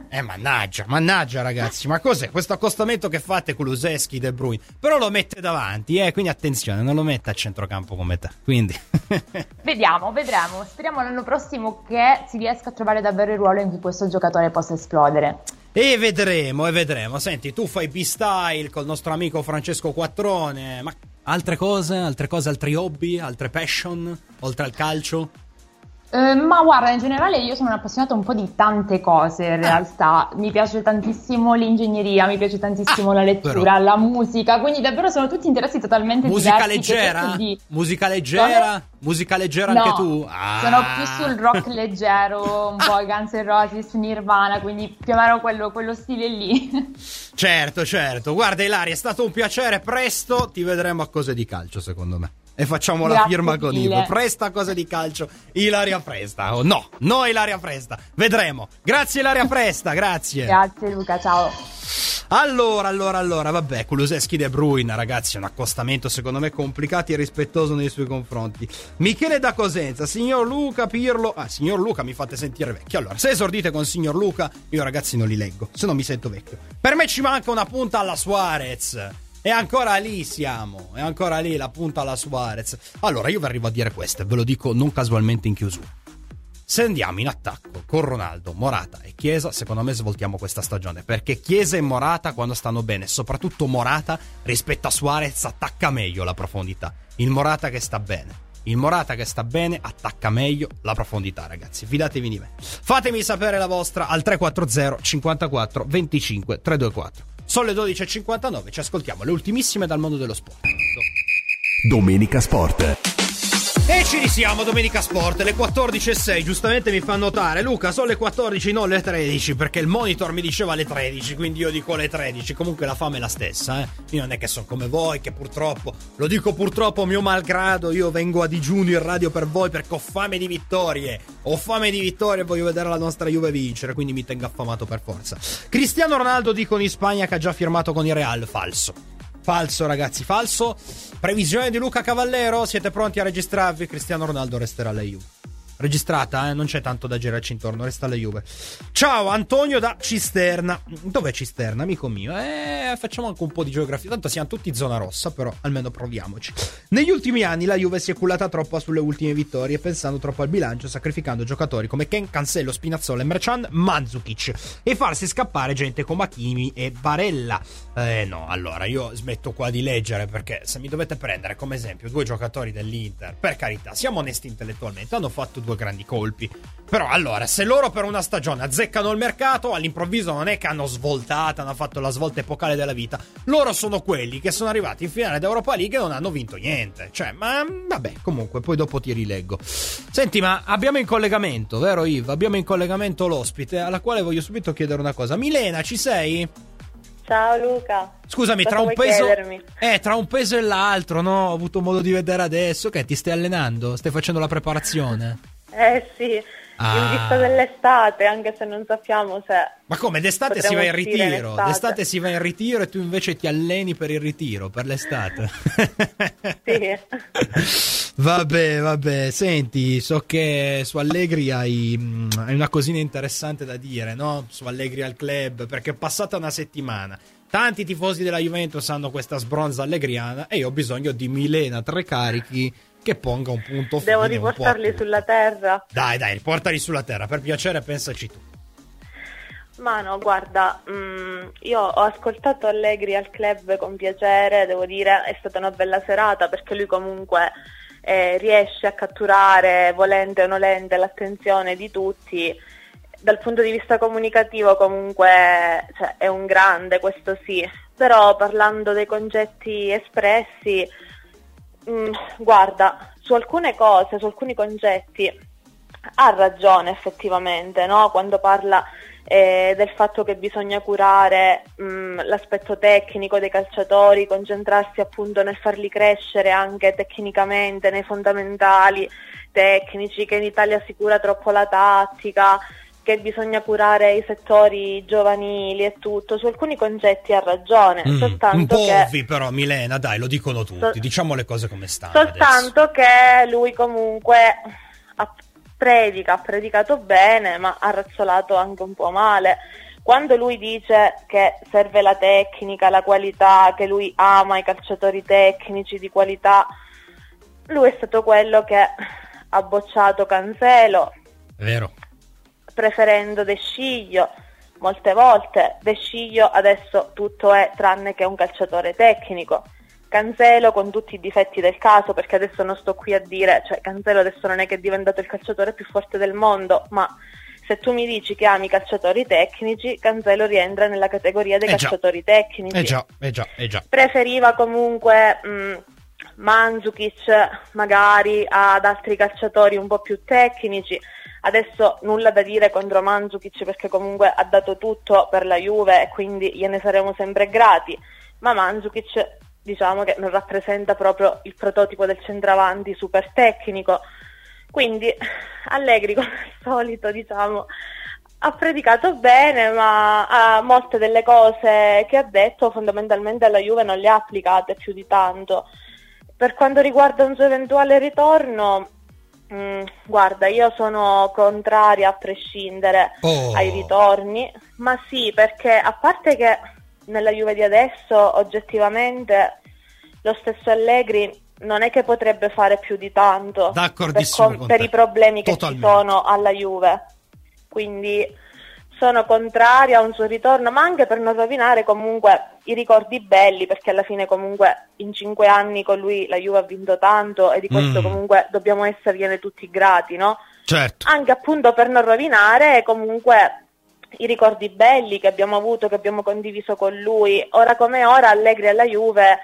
Mannaggia ragazzi, ma cos'è questo accostamento che fate Kulusevski De Bruyne? Però lo mette davanti, quindi attenzione, non lo mette a centrocampo come te, quindi vedremo, speriamo l'anno prossimo che si riesca a trovare davvero il ruolo in cui questo giocatore possa esplodere. E vedremo. Senti, tu fai B-Style col nostro amico Francesco Quattrone, ma altre cose, altri hobby, altre passion, oltre al calcio? Ma guarda, in generale io sono appassionato un po' di tante cose in realtà, mi piace tantissimo l'ingegneria, mi piace tantissimo la lettura, però la musica, quindi davvero sono tutti interessi totalmente diversi. Musica leggera no, anche tu? Sono più sul rock leggero, un po' Guns N' Roses, Nirvana, quindi più o meno quello stile lì. Certo, guarda Ilaria, è stato un piacere, presto ti vedremo a cose di calcio secondo me. E facciamo la firma con Ivo. Presta cose di calcio, Ilaria Fresta. Oh, no, Ilaria Fresta. Vedremo. Grazie Ilaria Fresta, grazie. Grazie Luca, ciao. Allora, vabbè, Kulusevski De Bruyne, ragazzi, è un accostamento secondo me complicato e rispettoso nei suoi confronti. Michele da Cosenza, signor Luca Pirlo. Signor Luca, mi fate sentire vecchio. Allora, se esordite con signor Luca, io ragazzi non li leggo, se no mi sento vecchio. Per me ci manca una punta alla Suarez. E ancora lì siamo, la punta alla Suarez. Allora io vi arrivo a dire questo e ve lo dico non casualmente in chiusura. Se andiamo in attacco con Ronaldo, Morata e Chiesa, secondo me svoltiamo questa stagione, perché Chiesa e Morata quando stanno bene, soprattutto Morata rispetto a Suarez attacca meglio la profondità. Il Morata che sta bene attacca meglio la profondità, ragazzi, fidatevi di me. Fatemi sapere la vostra al 340 54 25 324. Sono le 12.59, ci ascoltiamo le ultimissime dal mondo dello sport. Domenica Sport. E ci risiamo, Domenica Sport, le 14.06, giustamente mi fa notare Luca, sono le 14, non le 13, perché il monitor mi diceva le 13, quindi io dico le 13, comunque la fame è la stessa, Io non è che sono come voi, che purtroppo, lo dico purtroppo mio malgrado, io vengo a digiuno in radio per voi perché ho fame di vittorie e voglio vedere la nostra Juve vincere, quindi mi tengo affamato per forza. Cristiano Ronaldo dicono in Spagna che ha già firmato con il Real, falso ragazzi, falso. Previsione di Luca Cavallero, siete pronti a registrarvi? Cristiano Ronaldo resterà alla Juve. registrata, non c'è tanto da girarci intorno, resta la Juve. Ciao Antonio da Cisterna. Dov'è Cisterna, amico mio? Facciamo anche un po' di geografia, tanto siamo tutti zona rossa, però almeno proviamoci. Negli ultimi anni la Juve si è cullata troppo sulle ultime vittorie, pensando troppo al bilancio, sacrificando giocatori come Ken, Cancelo, Spinazzola, Emre Can, Mandzukic, e farsi scappare gente come Hakimi e Barella. No, allora io smetto qua di leggere, perché se mi dovete prendere come esempio 2 giocatori dell'Inter, per carità, siamo onesti intellettualmente, hanno fatto 2 grandi colpi, però allora se loro per una stagione azzeccano il mercato, all'improvviso non è che hanno svoltato, hanno fatto la svolta epocale della vita. Loro sono quelli che sono arrivati in finale d'Europa League e non hanno vinto niente, cioè, ma vabbè, comunque poi dopo ti rileggo. Senti, ma abbiamo in collegamento, vero Yves? Abbiamo in collegamento l'ospite, alla quale voglio subito chiedere una cosa. Milena, ci sei? Ciao Luca. Scusami, tra un peso e l'altro, no? Ho avuto modo di vedere adesso. Che ti stai allenando? Stai facendo la preparazione? Sì. In vista dell'estate, anche se non sappiamo se... Ma come, d'estate si va in ritiro? D'estate si va in ritiro e tu invece ti alleni per il ritiro, per l'estate? Sì. Vabbè, senti, so che su Allegri hai una cosina interessante da dire, no? Su Allegri al club, perché è passata una settimana. Tanti tifosi della Juventus hanno questa sbronza allegriana e io ho bisogno di Milena Trecarichi che ponga un punto fine. Devo riportarli sulla terra. Dai, riportali sulla terra, per piacere, pensaci tu. Ma no, guarda, io ho ascoltato Allegri al club con piacere, devo dire, è stata una bella serata, perché lui comunque riesce a catturare, volente o nolente, l'attenzione di tutti. Dal punto di vista comunicativo comunque, cioè, è un grande, questo sì, però parlando dei concetti espressi, guarda, su alcune cose, su alcuni concetti ha ragione effettivamente, no? Quando parla del fatto che bisogna curare l'aspetto tecnico dei calciatori, concentrarsi appunto nel farli crescere anche tecnicamente, nei fondamentali tecnici, che in Italia si cura troppo la tattica, che bisogna curare i settori giovanili e tutto. Su alcuni concetti ha ragione, soltanto un po' che... ovvi però, Milena, dai, lo dicono tutti, diciamo le cose come stanno. Soltanto adesso, che lui comunque ha predicato bene, ma ha razzolato anche un po' male. Quando lui dice che serve la tecnica, la qualità, che lui ama i calciatori tecnici di qualità, lui è stato quello che ha bocciato Cancelo. È vero. Preferendo De Sciglio molte volte. De Sciglio adesso tutto è tranne che un calciatore tecnico. Cancelo con tutti i difetti del caso, perché adesso non sto qui a dire, cioè Cancelo adesso non è che è diventato il calciatore più forte del mondo, ma se tu mi dici che ami i calciatori tecnici, Cancelo rientra nella categoria dei calciatori tecnici. Già. Preferiva comunque Mandzukic magari ad altri calciatori un po' più tecnici. Adesso nulla da dire contro Mandzukic, perché comunque ha dato tutto per la Juve e quindi gliene saremo sempre grati, ma Mandzukic diciamo che non rappresenta proprio il prototipo del centravanti super tecnico. Quindi Allegri, come al solito, diciamo, ha predicato bene, ma molte delle cose che ha detto fondamentalmente alla Juve non le ha applicate più di tanto. Per quanto riguarda un suo eventuale ritorno, guarda, io sono contraria a prescindere ai ritorni, ma sì, perché a parte che nella Juve di adesso oggettivamente lo stesso Allegri non è che potrebbe fare più di tanto per i problemi che ci sono alla Juve, quindi sono contraria a un suo ritorno, ma anche per non rovinare comunque i ricordi belli, perché alla fine comunque in 5 anni con lui la Juve ha vinto tanto e di questo comunque dobbiamo essergliene tutti grati, no? Certo. Anche appunto per non rovinare comunque i ricordi belli che abbiamo avuto, che abbiamo condiviso con lui. Ora come ora Allegri alla Juve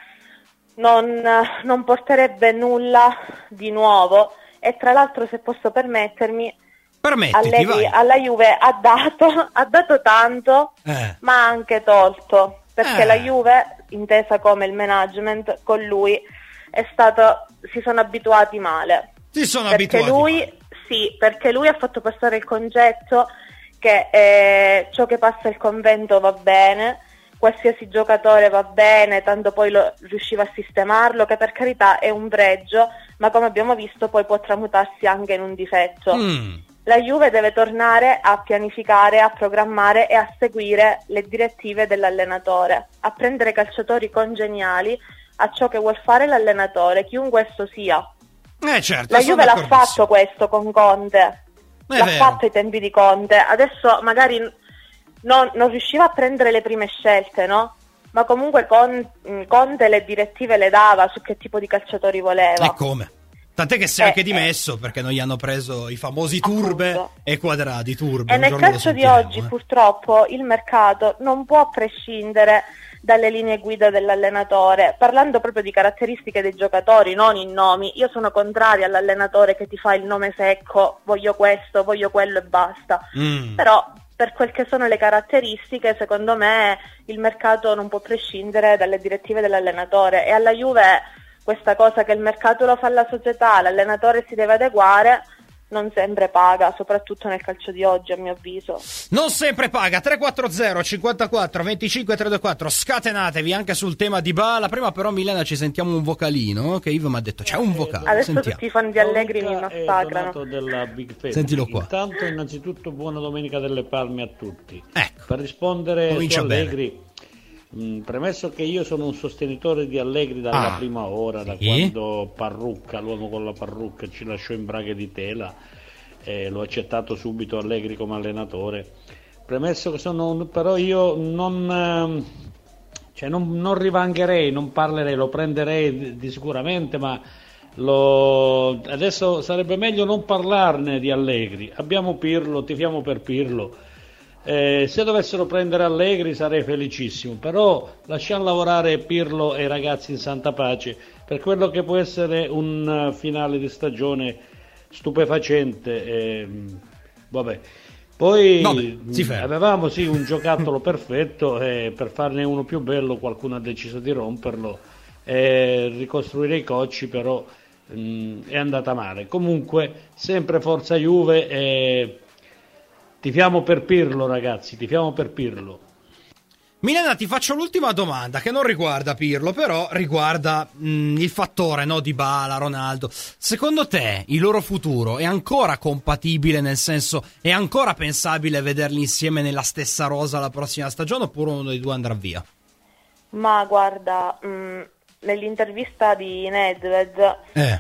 non porterebbe nulla di nuovo, e tra l'altro, se posso permettermi, Allegri alla Juve ha dato tanto, ma ha anche tolto, perché la Juve, intesa come il management, con lui si sono abituati male. Perché lui ha fatto passare il concetto che ciò che passa il convento va bene, qualsiasi giocatore va bene, tanto poi riusciva a sistemarlo, che per carità è un pregio, ma come abbiamo visto poi può tramutarsi anche in un difetto. La Juve deve tornare a pianificare, a programmare e a seguire le direttive dell'allenatore, a prendere calciatori congeniali a ciò che vuol fare l'allenatore, chiunque esso sia. Certo, la Juve l'ha fatto questo con Conte, l'ha fatto ai tempi di Conte, adesso magari non riusciva a prendere le prime scelte, no? Ma comunque Conte le direttive le dava su che tipo di calciatori voleva. E come? Tant'è che si è anche dimesso perché non gli hanno preso i famosi Turbe e Quadrati. Turbe, e nel calcio di oggi purtroppo il mercato non può prescindere dalle linee guida dell'allenatore, parlando proprio di caratteristiche dei giocatori, non in nomi. Io sono contraria all'allenatore che ti fa il nome secco, voglio questo, voglio quello e basta. Però per quel che sono le caratteristiche, secondo me il mercato non può prescindere dalle direttive dell'allenatore, e alla Juve questa cosa che il mercato lo fa la società, l'allenatore si deve adeguare, non sempre paga, soprattutto nel calcio di oggi, a mio avviso. Non sempre paga. 340 54 25 324, scatenatevi anche sul tema Dybala. Prima però, Milena, ci sentiamo un vocalino che Ivo mi ha detto c'è un vocale. Adesso sentiamo. tutti i fan di Allegri mi massacrano. Della Big Family. Sentilo qua. Intanto, innanzitutto, buona Domenica delle Palme a tutti. Ecco, per rispondere su Allegri, premesso che io sono un sostenitore di Allegri dalla prima ora, da quando Parrucca, l'uomo con la parrucca, ci lasciò in braghe di tela, l'ho accettato subito Allegri come allenatore. Premesso che però io non rivangherei, non parlerei, lo prenderei di sicuramente, ma adesso sarebbe meglio non parlarne di Allegri. Abbiamo Pirlo, tifiamo per Pirlo. Se dovessero prendere Allegri sarei felicissimo, però lasciamo lavorare Pirlo e i ragazzi in santa pace per quello che può essere un finale di stagione stupefacente. Vabbè. Poi avevamo un giocattolo perfetto, e per farne uno più bello qualcuno ha deciso di romperlo e ricostruire i cocci, però è andata male. Comunque sempre forza Juve e tifiamo per Pirlo, ragazzi, tifiamo per Pirlo. Milena, ti faccio l'ultima domanda che non riguarda Pirlo, però riguarda il fattore, no, Dybala, Ronaldo. Secondo te il loro futuro è ancora compatibile, nel senso è ancora pensabile vederli insieme nella stessa rosa la prossima stagione, oppure uno dei due andrà via? Ma guarda, nell'intervista di Nedved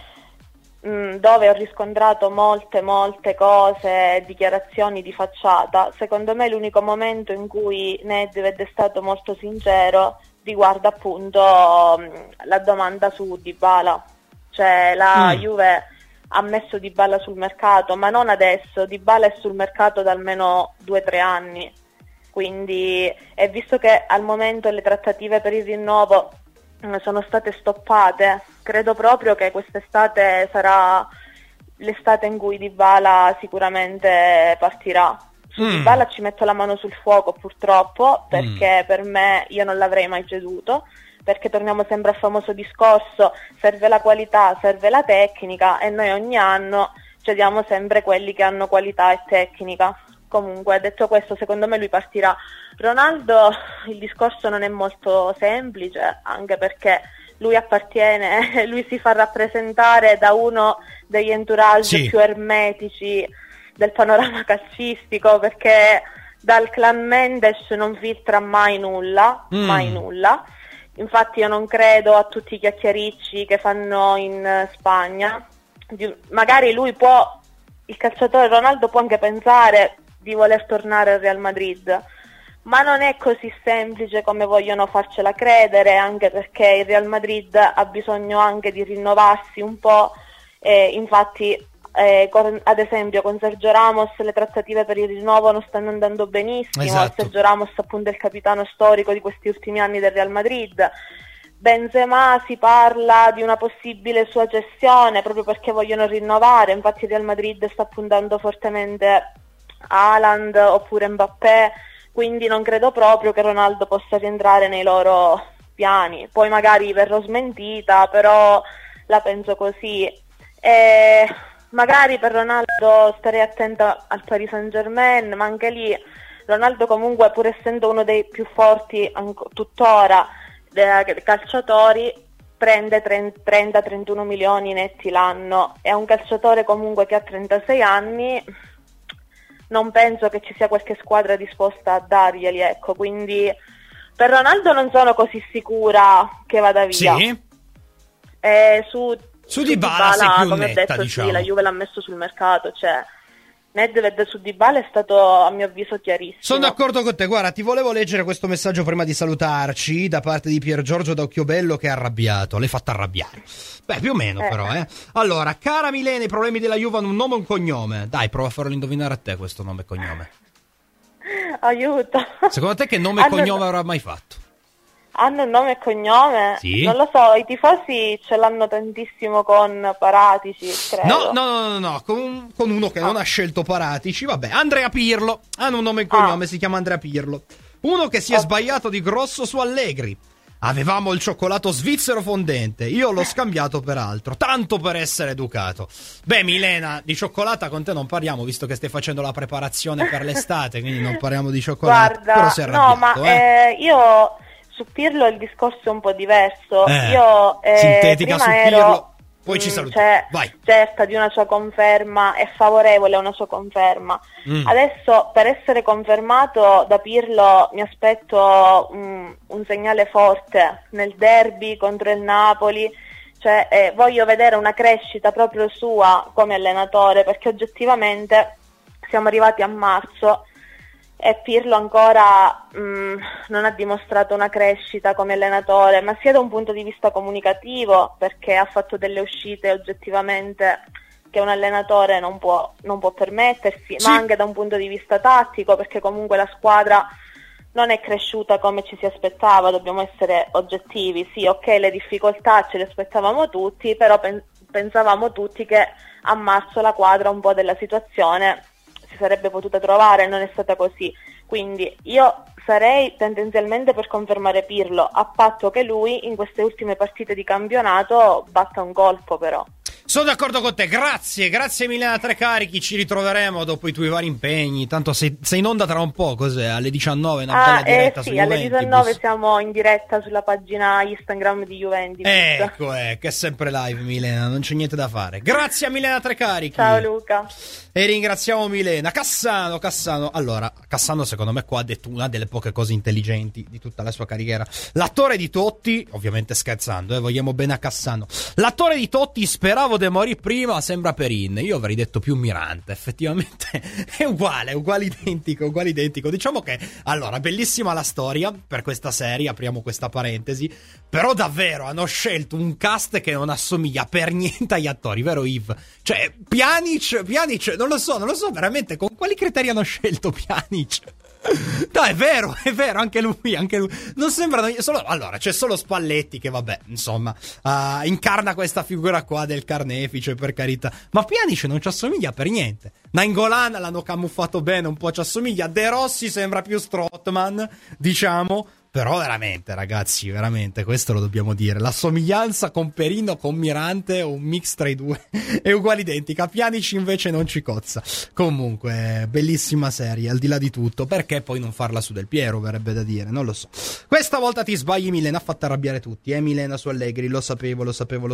dove ho riscontrato molte cose, dichiarazioni di facciata, secondo me l'unico momento in cui Nedved è stato molto sincero riguarda appunto la domanda su Dybala, cioè la Juve ha messo Dybala sul mercato, ma non adesso, Dybala è sul mercato da almeno 2-3 anni, quindi e visto che al momento le trattative per il rinnovo sono state stoppate, credo proprio che quest'estate sarà l'estate in cui Dybala sicuramente partirà. Su Dybala ci metto la mano sul fuoco purtroppo, perché per me io non l'avrei mai ceduto, perché torniamo sempre al famoso discorso, serve la qualità, serve la tecnica, e noi ogni anno cediamo sempre quelli che hanno qualità e tecnica. Comunque, detto questo, secondo me lui partirà. Ronaldo, il discorso non è molto semplice, anche perché lui si fa rappresentare da uno degli entourage più ermetici del panorama calcistico, perché dal clan Mendes non filtra mai nulla. Infatti io non credo a tutti i chiacchiericci che fanno in Spagna. Magari il calciatore Ronaldo può anche pensare di voler tornare al Real Madrid, ma non è così semplice come vogliono farcela credere, anche perché il Real Madrid ha bisogno anche di rinnovarsi un po', infatti ad esempio con Sergio Ramos le trattative per il rinnovo non stanno andando benissimo. Sergio Ramos appunto è il capitano storico di questi ultimi anni del Real Madrid. Benzema, si parla di una possibile sua cessione proprio perché vogliono rinnovare, infatti il Real Madrid sta puntando fortemente Haaland oppure Mbappé, quindi non credo proprio che Ronaldo possa rientrare nei loro piani. Poi magari verrò smentita, però la penso così. Magari per Ronaldo starei attenta al Paris Saint-Germain, ma anche lì Ronaldo comunque, pur essendo uno dei più forti tuttora calciatori, prende 30-31 milioni netti l'anno. È un calciatore comunque che ha 36 anni, non penso che ci sia qualche squadra disposta a darglieli, ecco, quindi per Ronaldo non sono così sicura che vada via. Sì? Su Dybala sei più come netta, ho detto, diciamo. sì, la Juve l'ha messo sul mercato, cioè Nedved su Dybala è stato a mio avviso chiarissimo. Sono d'accordo con te, guarda, ti volevo leggere questo messaggio prima di salutarci da parte di Pier Giorgio da Occhiobello che è arrabbiato, l'hai fatta arrabbiare. Beh, più o meno però, eh. Allora, cara Milena, i problemi della Juve hanno un nome e un cognome. Dai, prova a farlo indovinare a te questo nome e cognome. Aiuto. Secondo te che nome e cognome avrà mai fatto? Hanno un nome e cognome? Sì. Non lo so, i tifosi ce l'hanno tantissimo con Paratici, credo. No, con uno che non ha scelto Paratici, vabbè, Andrea Pirlo, hanno un nome e cognome, si chiama Andrea Pirlo. Uno che si è sbagliato di grosso su Allegri. Avevamo il cioccolato svizzero fondente, io l'ho scambiato per altro, tanto per essere educato. Beh, Milena, di cioccolata con te non parliamo, visto che stai facendo la preparazione per l'estate, quindi non parliamo di cioccolata. Guarda, però sei arrabbiato, io su Pirlo il discorso è un po' diverso. Io sintetica prima su Pirlo, poi ci salutiamo. Vai. Certa di una sua conferma, è favorevole a una sua conferma. Adesso, per essere confermato da Pirlo, mi aspetto un segnale forte nel derby contro il Napoli. Cioè, voglio vedere una crescita proprio sua come allenatore, perché oggettivamente siamo arrivati a marzo e Pirlo ancora non ha dimostrato una crescita come allenatore, ma sia da un punto di vista comunicativo, perché ha fatto delle uscite oggettivamente che un allenatore non può permettersi, sì. Ma anche da un punto di vista tattico, perché comunque la squadra non è cresciuta come ci si aspettava, dobbiamo essere oggettivi. Sì, ok, le difficoltà ce le aspettavamo tutti, però pensavamo tutti che a marzo la quadra un po' della situazione si sarebbe potuta trovare, non è stata così. Quindi io sarei tendenzialmente per confermare Pirlo, a patto che lui in queste ultime partite di campionato batta un colpo però. Sono d'accordo con te, grazie Milena Trecarichi, ci ritroveremo dopo i tuoi vari impegni, tanto sei in onda tra un po', cos'è? Alle 19 una bella diretta sì, su alle Juventus. 19 siamo in diretta sulla pagina Instagram di Juventus. Ecco, che è sempre live Milena, non c'è niente da fare. Grazie a Milena Trecarichi. Ciao Luca. E ringraziamo Milena. Cassano. Allora, Cassano secondo me qua ha detto una delle poche cose intelligenti di tutta la sua carriera. L'attore di Totti, ovviamente scherzando, vogliamo bene a Cassano. L'attore di Totti speravo de morì prima, sembra Perin. Io avrei detto più Mirante, effettivamente è uguale identico. Diciamo che, allora, bellissima la storia per questa serie, apriamo questa parentesi, però davvero hanno scelto un cast che non assomiglia per niente agli attori, vero Yves? Cioè, Pjanic, non lo so veramente con quali criteri hanno scelto Pjanic. No, è vero, anche lui. Non sembra allora, c'è solo Spalletti che vabbè, insomma, incarna questa figura qua del carnefice, per carità. Ma Pjanic non ci assomiglia per niente. Nainggolan l'hanno camuffato bene, un po' ci assomiglia. De Rossi sembra più Strootman, diciamo. Però veramente, ragazzi, veramente, questo lo dobbiamo dire. La somiglianza con Perino, con Mirante, un mix tra i due, è uguale identica. Pjanic invece non ci cozza. Comunque, bellissima serie, al di là di tutto. Perché poi non farla su Del Piero, verrebbe da dire, non lo so. Questa volta ti sbagli, Milena, ha fatto arrabbiare tutti, Milena su Allegri, lo sapevo.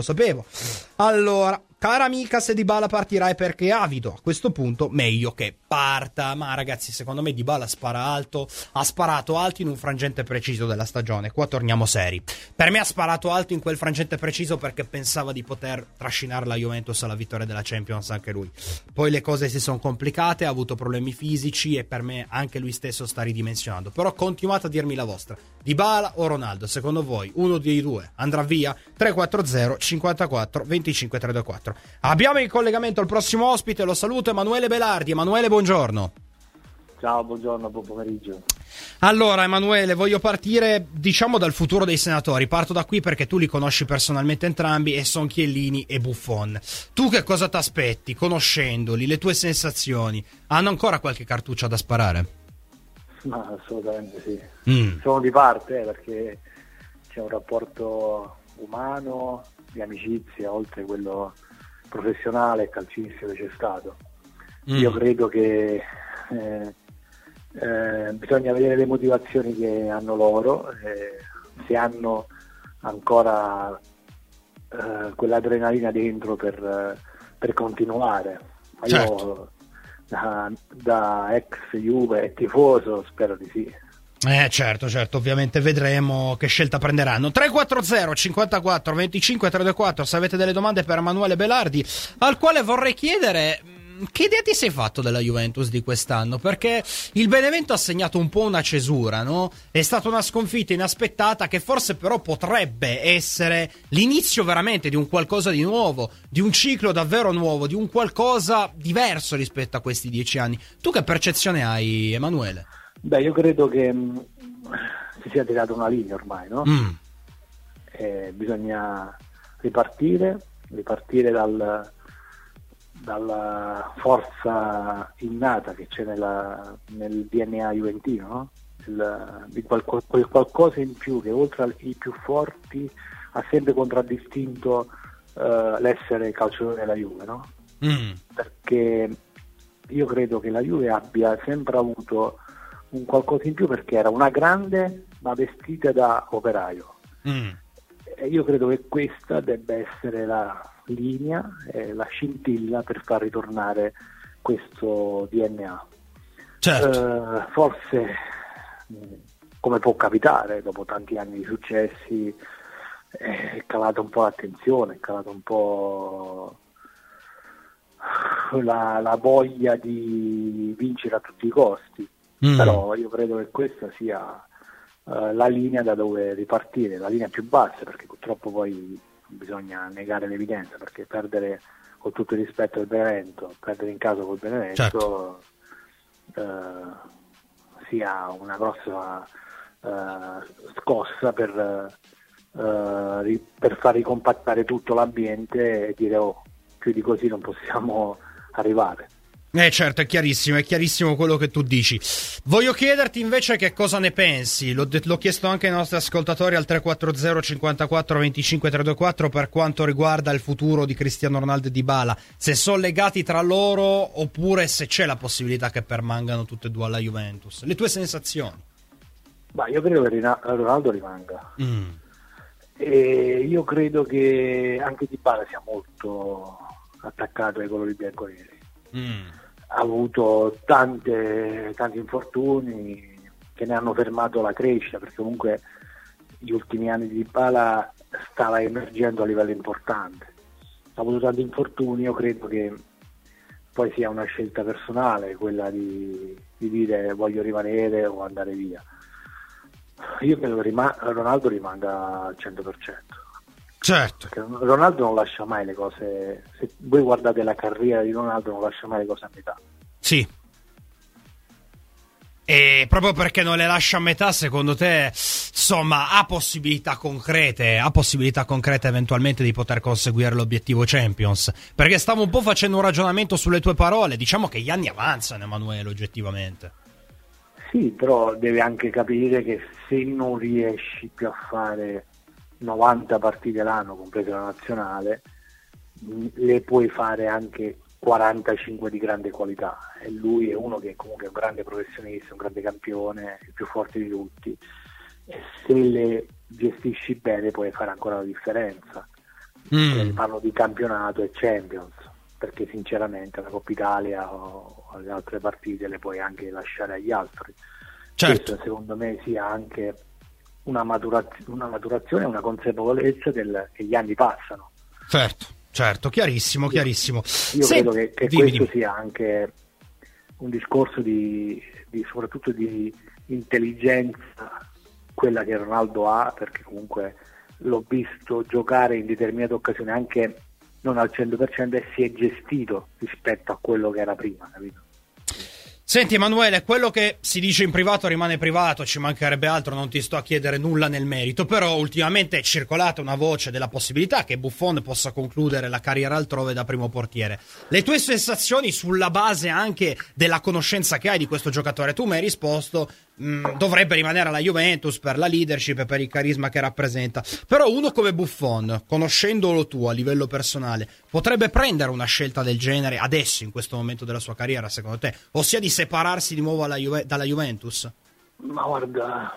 Allora, cara amica, se Dybala partirà è perché è avido. A questo punto, meglio che parta. Ma ragazzi, secondo me Dybala ha sparato alto in un frangente preciso della stagione. Qua torniamo seri. Per me ha sparato alto in quel frangente preciso perché pensava di poter trascinare la Juventus alla vittoria della Champions anche lui. Poi le cose si sono complicate, ha avuto problemi fisici e per me anche lui stesso sta ridimensionando. Però continuate a dirmi la vostra. Dybala o Ronaldo? Secondo voi uno dei due andrà via? 340 54 25 324. Abbiamo in collegamento il prossimo ospite, lo saluto, Emanuele Belardi. Emanuele, buongiorno. Ciao, buongiorno, buon pomeriggio. Allora, Emanuele, voglio partire, diciamo, dal futuro dei senatori. Parto da qui perché tu li conosci personalmente entrambi, e son Chiellini e Buffon. Tu che cosa ti aspetti, conoscendoli, le tue sensazioni? Hanno ancora qualche cartuccia da sparare? Ma assolutamente sì. Sono di parte, perché c'è un rapporto umano, di amicizia, oltre quello professionale e calcistico che c'è stato. Io credo che bisogna vedere le motivazioni che hanno loro, se hanno ancora quell'adrenalina dentro per continuare. Ma io da ex Juve e tifoso spero di sì. Certo, ovviamente vedremo che scelta prenderanno. 340 54 25 324, se avete delle domande per Emanuele Belardi, al quale vorrei chiedere che idea ti sei fatto della Juventus di quest'anno, perché il Benevento ha segnato un po' una cesura, no? È stata una sconfitta inaspettata che forse però potrebbe essere l'inizio veramente di un qualcosa di nuovo, di un ciclo davvero nuovo, di un qualcosa diverso rispetto a questi 10 anni. Tu che percezione hai, Emanuele? Beh, io credo che si sia tirata una linea ormai, no? Bisogna ripartire dalla forza innata che c'è nel DNA juventino, no? Di qualcosa in più che oltre ai più forti ha sempre contraddistinto l'essere calciatore della Juve, no? Perché io credo che la Juve abbia sempre avuto un qualcosa in più, perché era una grande ma vestita da operaio. E io credo che questa debba essere la linea, la scintilla per far ritornare questo DNA. Certo. Forse, come può capitare dopo tanti anni di successi, è calata un po' l'attenzione, è calata un po' la voglia di vincere a tutti i costi. Però io credo che questa sia la linea da dove ripartire, la linea più bassa, perché purtroppo poi bisogna negare l'evidenza, perché perdere, con tutto il rispetto del Benevento, perdere in casa col Benevento, sia una grossa scossa per far ricompattare tutto l'ambiente e dire più di così non possiamo arrivare. Certo, è chiarissimo quello che tu dici. Voglio chiederti invece che cosa ne pensi, l'ho chiesto anche ai nostri ascoltatori al 340 54 25 324 per quanto riguarda il futuro di Cristiano Ronaldo e Dybala, se sono legati tra loro oppure se c'è la possibilità che permangano tutte e due alla Juventus. Le tue sensazioni? Io credo che Ronaldo rimanga. E io credo che anche Dybala sia molto attaccato ai colori bianconeri. Ha avuto tanti infortuni che ne hanno fermato la crescita, perché comunque gli ultimi anni di Dybala stava emergendo a livello importante. Ha avuto tanti infortuni, io credo che poi sia una scelta personale quella di dire voglio rimanere o andare via. Io credo che Ronaldo rimanga al 100%. Certo. Perché Ronaldo non lascia mai le cose, se voi guardate la carriera di Ronaldo non lascia mai le cose a metà. Sì. E proprio perché non le lascia a metà, secondo te, insomma, ha possibilità concrete eventualmente di poter conseguire l'obiettivo Champions? Perché stavo un po' facendo un ragionamento sulle tue parole, diciamo che gli anni avanzano, Emanuele, oggettivamente. Sì, però deve anche capire che se non riesci più a fare 90 partite l'anno, compresa la nazionale, le puoi fare anche 45 di grande qualità, e lui è uno che comunque è un grande professionista, un grande campione, il più forte di tutti, e se le gestisci bene puoi fare ancora la differenza. Parlo di campionato e Champions, perché sinceramente la Coppa Italia o le altre partite le puoi anche lasciare agli altri. Certo. Questo secondo me sia anche una maturazione, una consapevolezza che gli anni passano. Certo, chiarissimo. Io credo che questo sia anche un discorso di soprattutto di intelligenza, quella che Ronaldo ha, perché comunque l'ho visto giocare in determinate occasioni anche non al 100% e si è gestito rispetto a quello che era prima, capito? Senti Emanuele, quello che si dice in privato rimane privato, ci mancherebbe altro, non ti sto a chiedere nulla nel merito, però ultimamente è circolata una voce della possibilità che Buffon possa concludere la carriera altrove da primo portiere. Le tue sensazioni sulla base anche della conoscenza che hai di questo giocatore? Tu mi hai risposto, dovrebbe rimanere alla Juventus per la leadership e per il carisma che rappresenta. Però uno come Buffon, conoscendolo tu a livello personale, potrebbe prendere una scelta del genere adesso, in questo momento della sua carriera, secondo te? Ossia di separarsi di nuovo dalla Juventus? Ma guarda,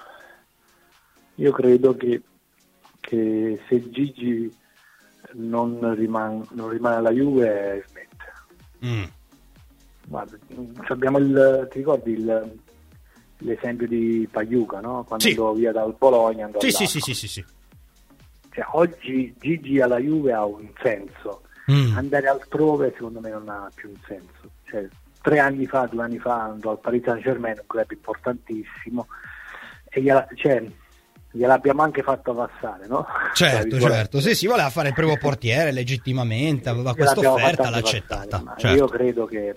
io credo che se Gigi non rimane alla Juve smette. Guarda, abbiamo ti ricordi l'esempio di Pagliuca, no? Quando andò via dal Bologna, andò sì. Cioè, oggi Gigi alla Juve ha un senso, andare altrove secondo me non ha più un senso. Cioè, 2 anni fa andò al Paris Saint-Germain, un club importantissimo, e gliel'abbiamo anche fatto passare, no? Certo, sì, voleva fare il primo portiere legittimamente, aveva questa offerta, l'ha accettata. Certo. Io credo che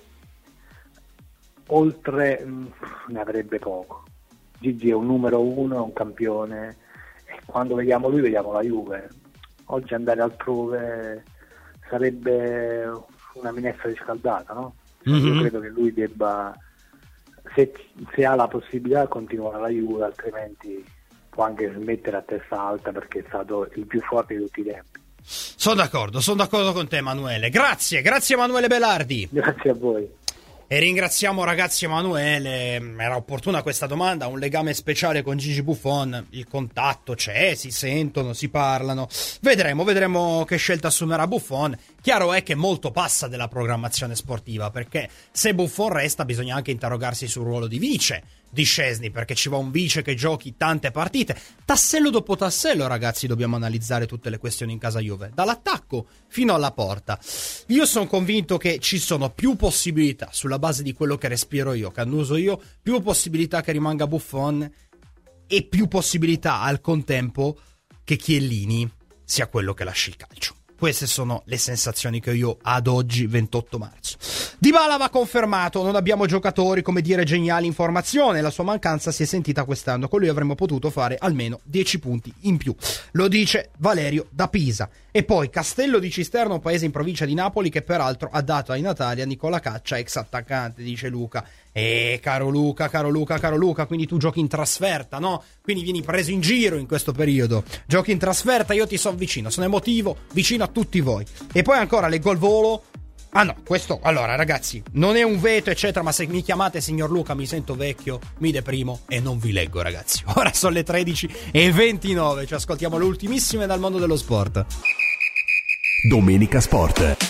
oltre ne avrebbe poco. Gigi è un numero 1, è un campione, e quando vediamo lui vediamo la Juve. Oggi andare altrove sarebbe una minestra riscaldata, no? Io credo che lui debba, se ha la possibilità, continuare alla Juve, altrimenti può anche smettere a testa alta, perché è stato il più forte di tutti i tempi. Sono d'accordo con te, Emanuele. Grazie Emanuele Belardi. Grazie a voi. E ringraziamo, ragazzi, Emanuele. Era opportuna questa domanda. Un legame speciale con Gigi Buffon, il contatto c'è, si sentono, si parlano. Vedremo che scelta assumerà Buffon. Chiaro è che molto passa della programmazione sportiva, perché se Buffon resta bisogna anche interrogarsi sul ruolo di vice di Szczesny, perché ci va un vice che giochi tante partite. Tassello dopo tassello, ragazzi, dobbiamo analizzare tutte le questioni in casa Juve, dall'attacco fino alla porta. Io sono convinto che ci sono più possibilità, sulla base di quello che respiro io, che annuso io, più possibilità che rimanga Buffon e più possibilità al contempo che Chiellini sia quello che lasci il calcio. Queste sono le sensazioni che io ad oggi, 28 marzo. Dybala va confermato, non abbiamo giocatori, come dire, geniali in formazione, la sua mancanza si è sentita quest'anno, con lui avremmo potuto fare almeno 10 punti in più, lo dice Valerio da Pisa. E poi Castello di Cisterna, un paese in provincia di Napoli, che peraltro ha dato in Italia Nicola Caccia, ex attaccante, dice Luca. Caro Luca, quindi tu giochi in trasferta, no? Quindi vieni preso in giro in questo periodo. Giochi in trasferta, io ti sono vicino, sono emotivo, vicino a tutti voi. E poi ancora leggo al volo. Ah no, questo, allora ragazzi, non è un veto eccetera, ma se mi chiamate signor Luca mi sento vecchio, mi deprimo e non vi leggo, ragazzi. Ora sono le 13:29, ci ascoltiamo le ultimissime dal mondo dello sport. Domenica Sport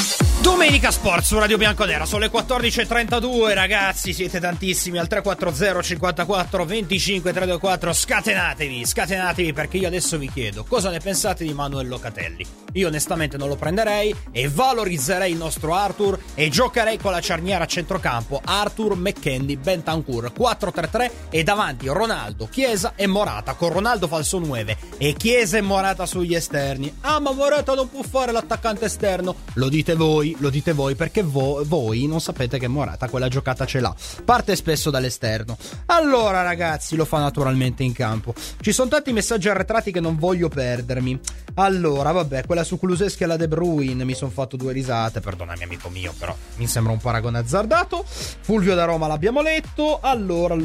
su Radio Bianconera, sono le 14:32, ragazzi, siete tantissimi al 340 54 25 324, scatenatevi, perché io adesso vi chiedo cosa ne pensate di Manuel Locatelli. Io onestamente non lo prenderei e valorizzerei il nostro Arthur e giocherei con la cerniera a centrocampo Arthur, McKennie, Bentancur 4-3-3 e davanti Ronaldo, Chiesa e Morata, con Ronaldo falso 9 e Chiesa e Morata sugli esterni. Ah, ma Morata non può fare l'attaccante esterno, lo dite voi perché voi non sapete che Morata quella giocata ce l'ha, parte spesso dall'esterno. Allora ragazzi, lo fa naturalmente in campo. Ci sono tanti messaggi arretrati che non voglio perdermi. Allora vabbè, quella su Kulusevski e la De Bruyne mi sono fatto 2 risate, perdonami amico mio, però mi sembra un paragone azzardato. Fulvio da Roma l'abbiamo letto. Allora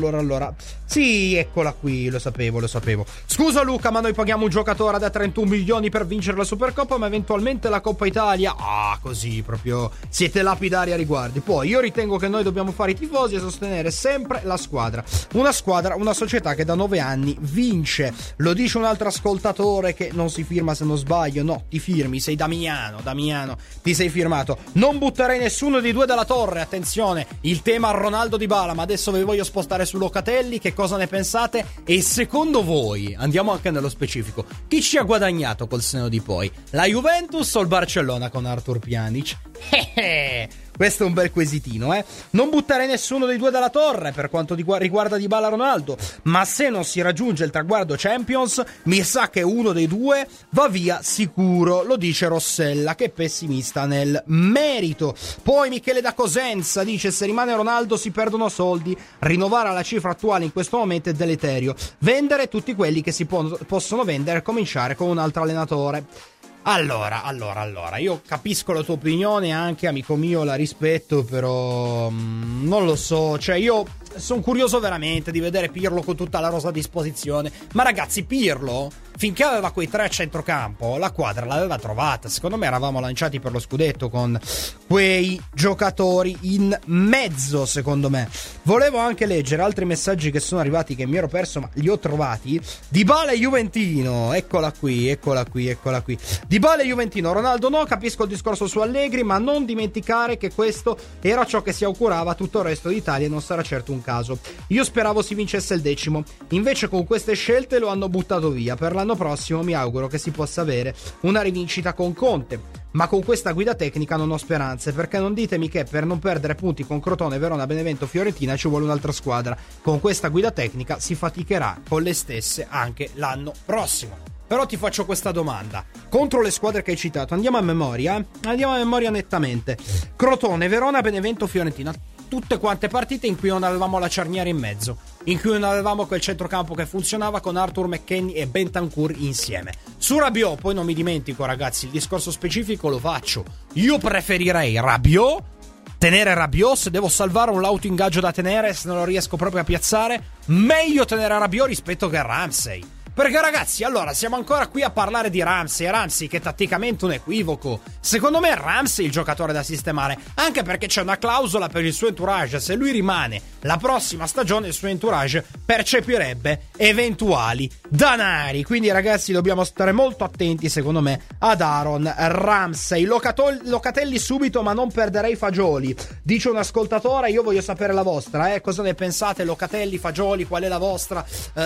sì, eccola qui, lo sapevo. Scusa Luca, ma noi paghiamo un giocatore da 31 milioni per vincere la Supercoppa, ma eventualmente la Coppa Italia? Ah, così proprio siete lapidari a riguardi. Poi io ritengo che noi dobbiamo fare i tifosi e sostenere sempre la squadra, una società che da 9 anni vince. Lo dice un altro ascoltatore che non si firma se non sbaglio. No, ti firmi, sei Damiano, ti sei firmato. Non butterei nessuno dei due dalla torre, attenzione, il tema Ronaldo Dybala, ma adesso vi voglio spostare su Locatelli, che cosa ne pensate? E secondo voi, andiamo anche nello specifico, chi ci ha guadagnato col seno di poi? La Juventus o il Barcellona con Arthur Pjanic? Questo è un bel quesitino, Non butterei nessuno dei due dalla torre per quanto riguarda Dybala Ronaldo, ma se non si raggiunge il traguardo Champions, mi sa che uno dei due va via sicuro, lo dice Rossella, che è pessimista nel merito. Poi Michele da Cosenza dice: se rimane Ronaldo si perdono soldi, rinnovare alla cifra attuale in questo momento è deleterio, vendere tutti quelli che si possono vendere e cominciare con un altro allenatore. Allora, io capisco la tua opinione, anche amico mio la rispetto, però non lo so, cioè io sono curioso veramente di vedere Pirlo con tutta la rosa a disposizione. Ma ragazzi, Pirlo, finché aveva quei 3 a centrocampo, la quadra l'aveva trovata. Secondo me eravamo lanciati per lo scudetto con quei giocatori in mezzo, secondo me. Volevo anche leggere altri messaggi che sono arrivati, che mi ero perso, ma li ho trovati. Dybala e Juventino, eccola qui. Dybala e Juventino, Ronaldo no, capisco il discorso su Allegri, ma non dimenticare che questo era ciò che si augurava a tutto il resto d'Italia e non sarà certo un caso. Io speravo si vincesse il 10º, invece con queste scelte lo hanno buttato via. Per l'anno prossimo mi auguro che si possa avere una rivincita con Conte, ma con questa guida tecnica non ho speranze, perché non ditemi che per non perdere punti con Crotone, Verona, Benevento, Fiorentina ci vuole un'altra squadra. Con questa guida tecnica si faticherà con le stesse anche l'anno prossimo. Però ti faccio questa domanda: contro le squadre che hai citato, andiamo a memoria nettamente. Crotone, Verona, Benevento, Fiorentina, tutte quante partite in cui non avevamo la cerniera in mezzo, in cui non avevamo quel centrocampo che funzionava con Arthur, McKennie e Bentancur insieme. Su Rabiot, poi non mi dimentico ragazzi, il discorso specifico lo faccio. Io preferirei Rabiot, tenere Rabiot, se devo salvare un lauto ingaggio da tenere, se non lo riesco proprio a piazzare, meglio tenere Rabiot rispetto che Ramsey. Perché ragazzi, allora, siamo ancora qui a parlare di Ramsey che è tatticamente un equivoco. Secondo me Ramsey è il giocatore da sistemare, anche perché c'è una clausola per il suo entourage. Se lui rimane la prossima stagione, il suo entourage percepirebbe eventuali danari. Quindi ragazzi, dobbiamo stare molto attenti, secondo me, ad Aaron Ramsey. Locatelli subito, ma non perderei Fagioli, dice un ascoltatore. Io voglio sapere la vostra, cosa ne pensate? Locatelli, Fagioli, qual è la vostra?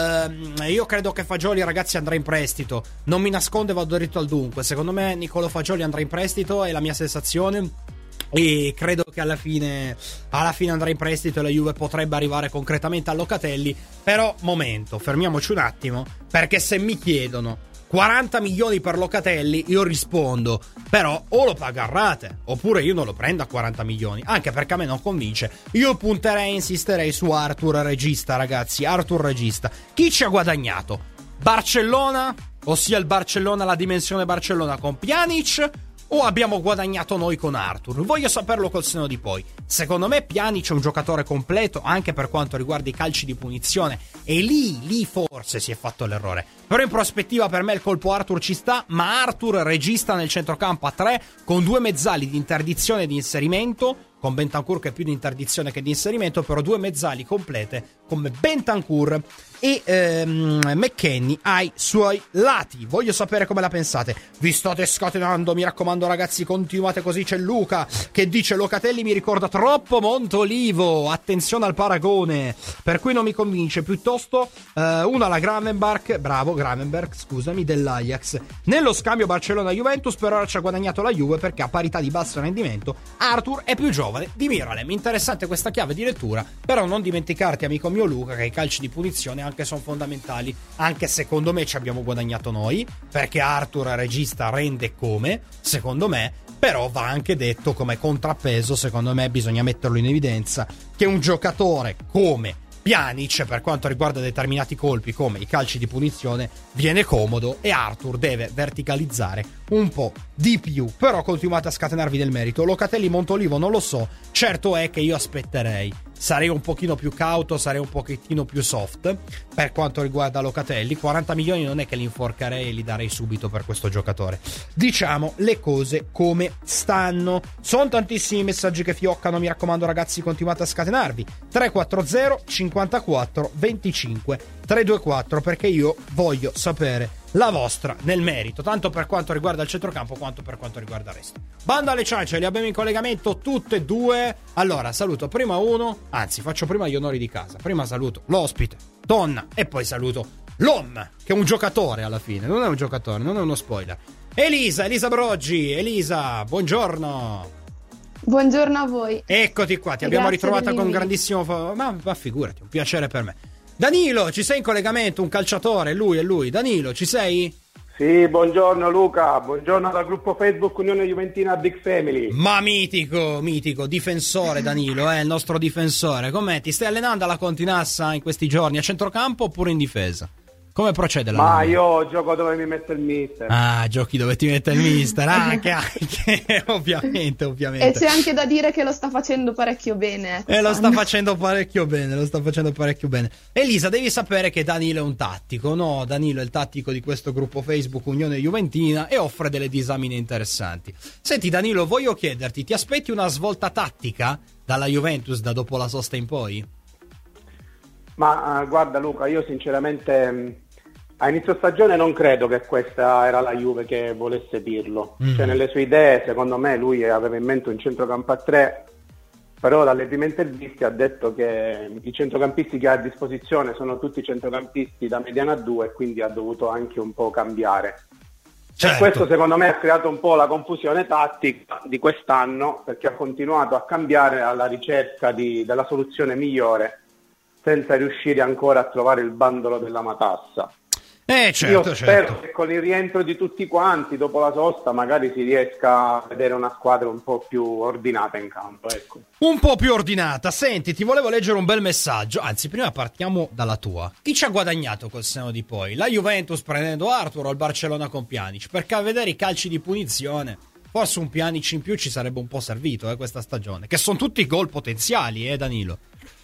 Io credo che Fagioli, ragazzi, andrà in prestito. Non mi nasconde, vado dritto al dunque. Secondo me Niccolò Fagioli andrà in prestito, è la mia sensazione, e credo che alla fine andrà in prestito e la Juve potrebbe arrivare concretamente a Locatelli. Però momento, fermiamoci un attimo, perché se mi chiedono 40 milioni per Locatelli, io rispondo: però o lo paga a rate, oppure io non lo prendo a 40 milioni, anche perché a me non convince. Io punterei e insisterei su Arthur Regista, ragazzi. Arthur Regista, chi ci ha guadagnato? Barcellona, ossia il Barcellona, la dimensione Barcellona con Pjanic, o abbiamo guadagnato noi con Arthur? Voglio saperlo col senno di poi. Secondo me Pjanic è un giocatore completo anche per quanto riguarda i calci di punizione, e lì forse si è fatto l'errore. Però in prospettiva per me il colpo Arthur ci sta, ma Arthur Regista nel centrocampo a 3 con 2 mezzali di interdizione e di inserimento, con Bentancur che è più di interdizione che di inserimento, però 2 mezzali complete come Bentancur e McKennie ai suoi lati. Voglio sapere come la pensate. Vi state scatenando, mi raccomando ragazzi, continuate così. C'è Luca che dice: Locatelli mi ricorda troppo Montolivo, attenzione al paragone, per cui non mi convince. Piuttosto uno alla Gravenberch, scusami, dell'Ajax. Nello scambio Barcellona-Juventus per ora ci ha guadagnato la Juve, perché a parità di basso rendimento Arthur è più giovane di Miralem. Interessante questa chiave di lettura, però non dimenticarti, amico mio Luca, che i calci di punizione anche sono fondamentali. Anche secondo me ci abbiamo guadagnato noi, perché Arthur Regista rende come, secondo me, però va anche detto come contrappeso, secondo me bisogna metterlo in evidenza, che un giocatore come Pjanic, per quanto riguarda determinati colpi come i calci di punizione, viene comodo, e Arthur deve verticalizzare un po' di più. Però continuate a scatenarvi del merito. Locatelli, Montolivo non lo so, certo è che io aspetterei, sarei un pochino più cauto, sarei un pochettino più soft per quanto riguarda Locatelli. 40 milioni non è che li inforcherei e li darei subito per questo giocatore. Diciamo le cose come stanno. Sono tantissimi messaggi che fioccano, mi raccomando ragazzi, continuate a scatenarvi. 340 54 25 324, perché io voglio sapere la vostra nel merito, tanto per quanto riguarda il centrocampo quanto per quanto riguarda il resto. Banda alle ciance, li abbiamo in collegamento tutte e due. Allora saluto prima uno, anzi faccio prima gli onori di casa. Prima saluto l'ospite, donna, e poi saluto l'uomo, che è un giocatore alla fine. Non è un giocatore, non è uno spoiler. Elisa Broggi. Elisa, buongiorno. Buongiorno a voi. Eccoti qua, ti abbiamo ritrovata con grandissimo ma figurati, un piacere per me. Danilo, ci sei in collegamento? Un calciatore, lui. Danilo, ci sei? Sì, buongiorno Luca, buongiorno dal gruppo Facebook Unione Juventina Big Family. Ma mitico, difensore Danilo, il nostro difensore. Com'è? Ti stai allenando alla Continassa in questi giorni, a centrocampo oppure in difesa? Come procede la Ma io gioco dove mi mette il mister. Ah, giochi dove ti mette il mister, anche ovviamente. E c'è anche da dire che lo sta facendo parecchio bene. Lo sta facendo parecchio bene. Elisa, devi sapere che Danilo è un tattico, no? Danilo è il tattico di questo gruppo Facebook Unione Juventina e offre delle disamine interessanti. Senti Danilo, voglio chiederti, ti aspetti una svolta tattica dalla Juventus da dopo la sosta in poi? Ma guarda Luca, io sinceramente a inizio stagione non credo che questa era la Juve che volesse Pirlo. Cioè nelle sue idee, secondo me, lui aveva in mente un centrocampo a 3, però dalle prime interviste ha detto che i centrocampisti che ha a disposizione sono tutti centrocampisti da mediana a 2 e quindi ha dovuto anche un po' cambiare. Certo. Questo secondo me ha creato un po' la confusione tattica di quest'anno, perché ha continuato a cambiare alla ricerca della soluzione migliore senza riuscire ancora a trovare il bandolo della matassa. Certo, io spero che con il rientro di tutti quanti dopo la sosta magari si riesca a vedere una squadra un po' più ordinata in campo, ecco. Un po' più ordinata. Senti, ti volevo leggere un bel messaggio, anzi prima partiamo dalla tua. Chi ci ha guadagnato col senno di poi? La Juventus prendendo Arthur o il Barcellona con Pjanic? Perché a vedere i calci di punizione forse un Pjanic in più ci sarebbe un po' servito questa stagione, che sono tutti gol potenziali, Danilo?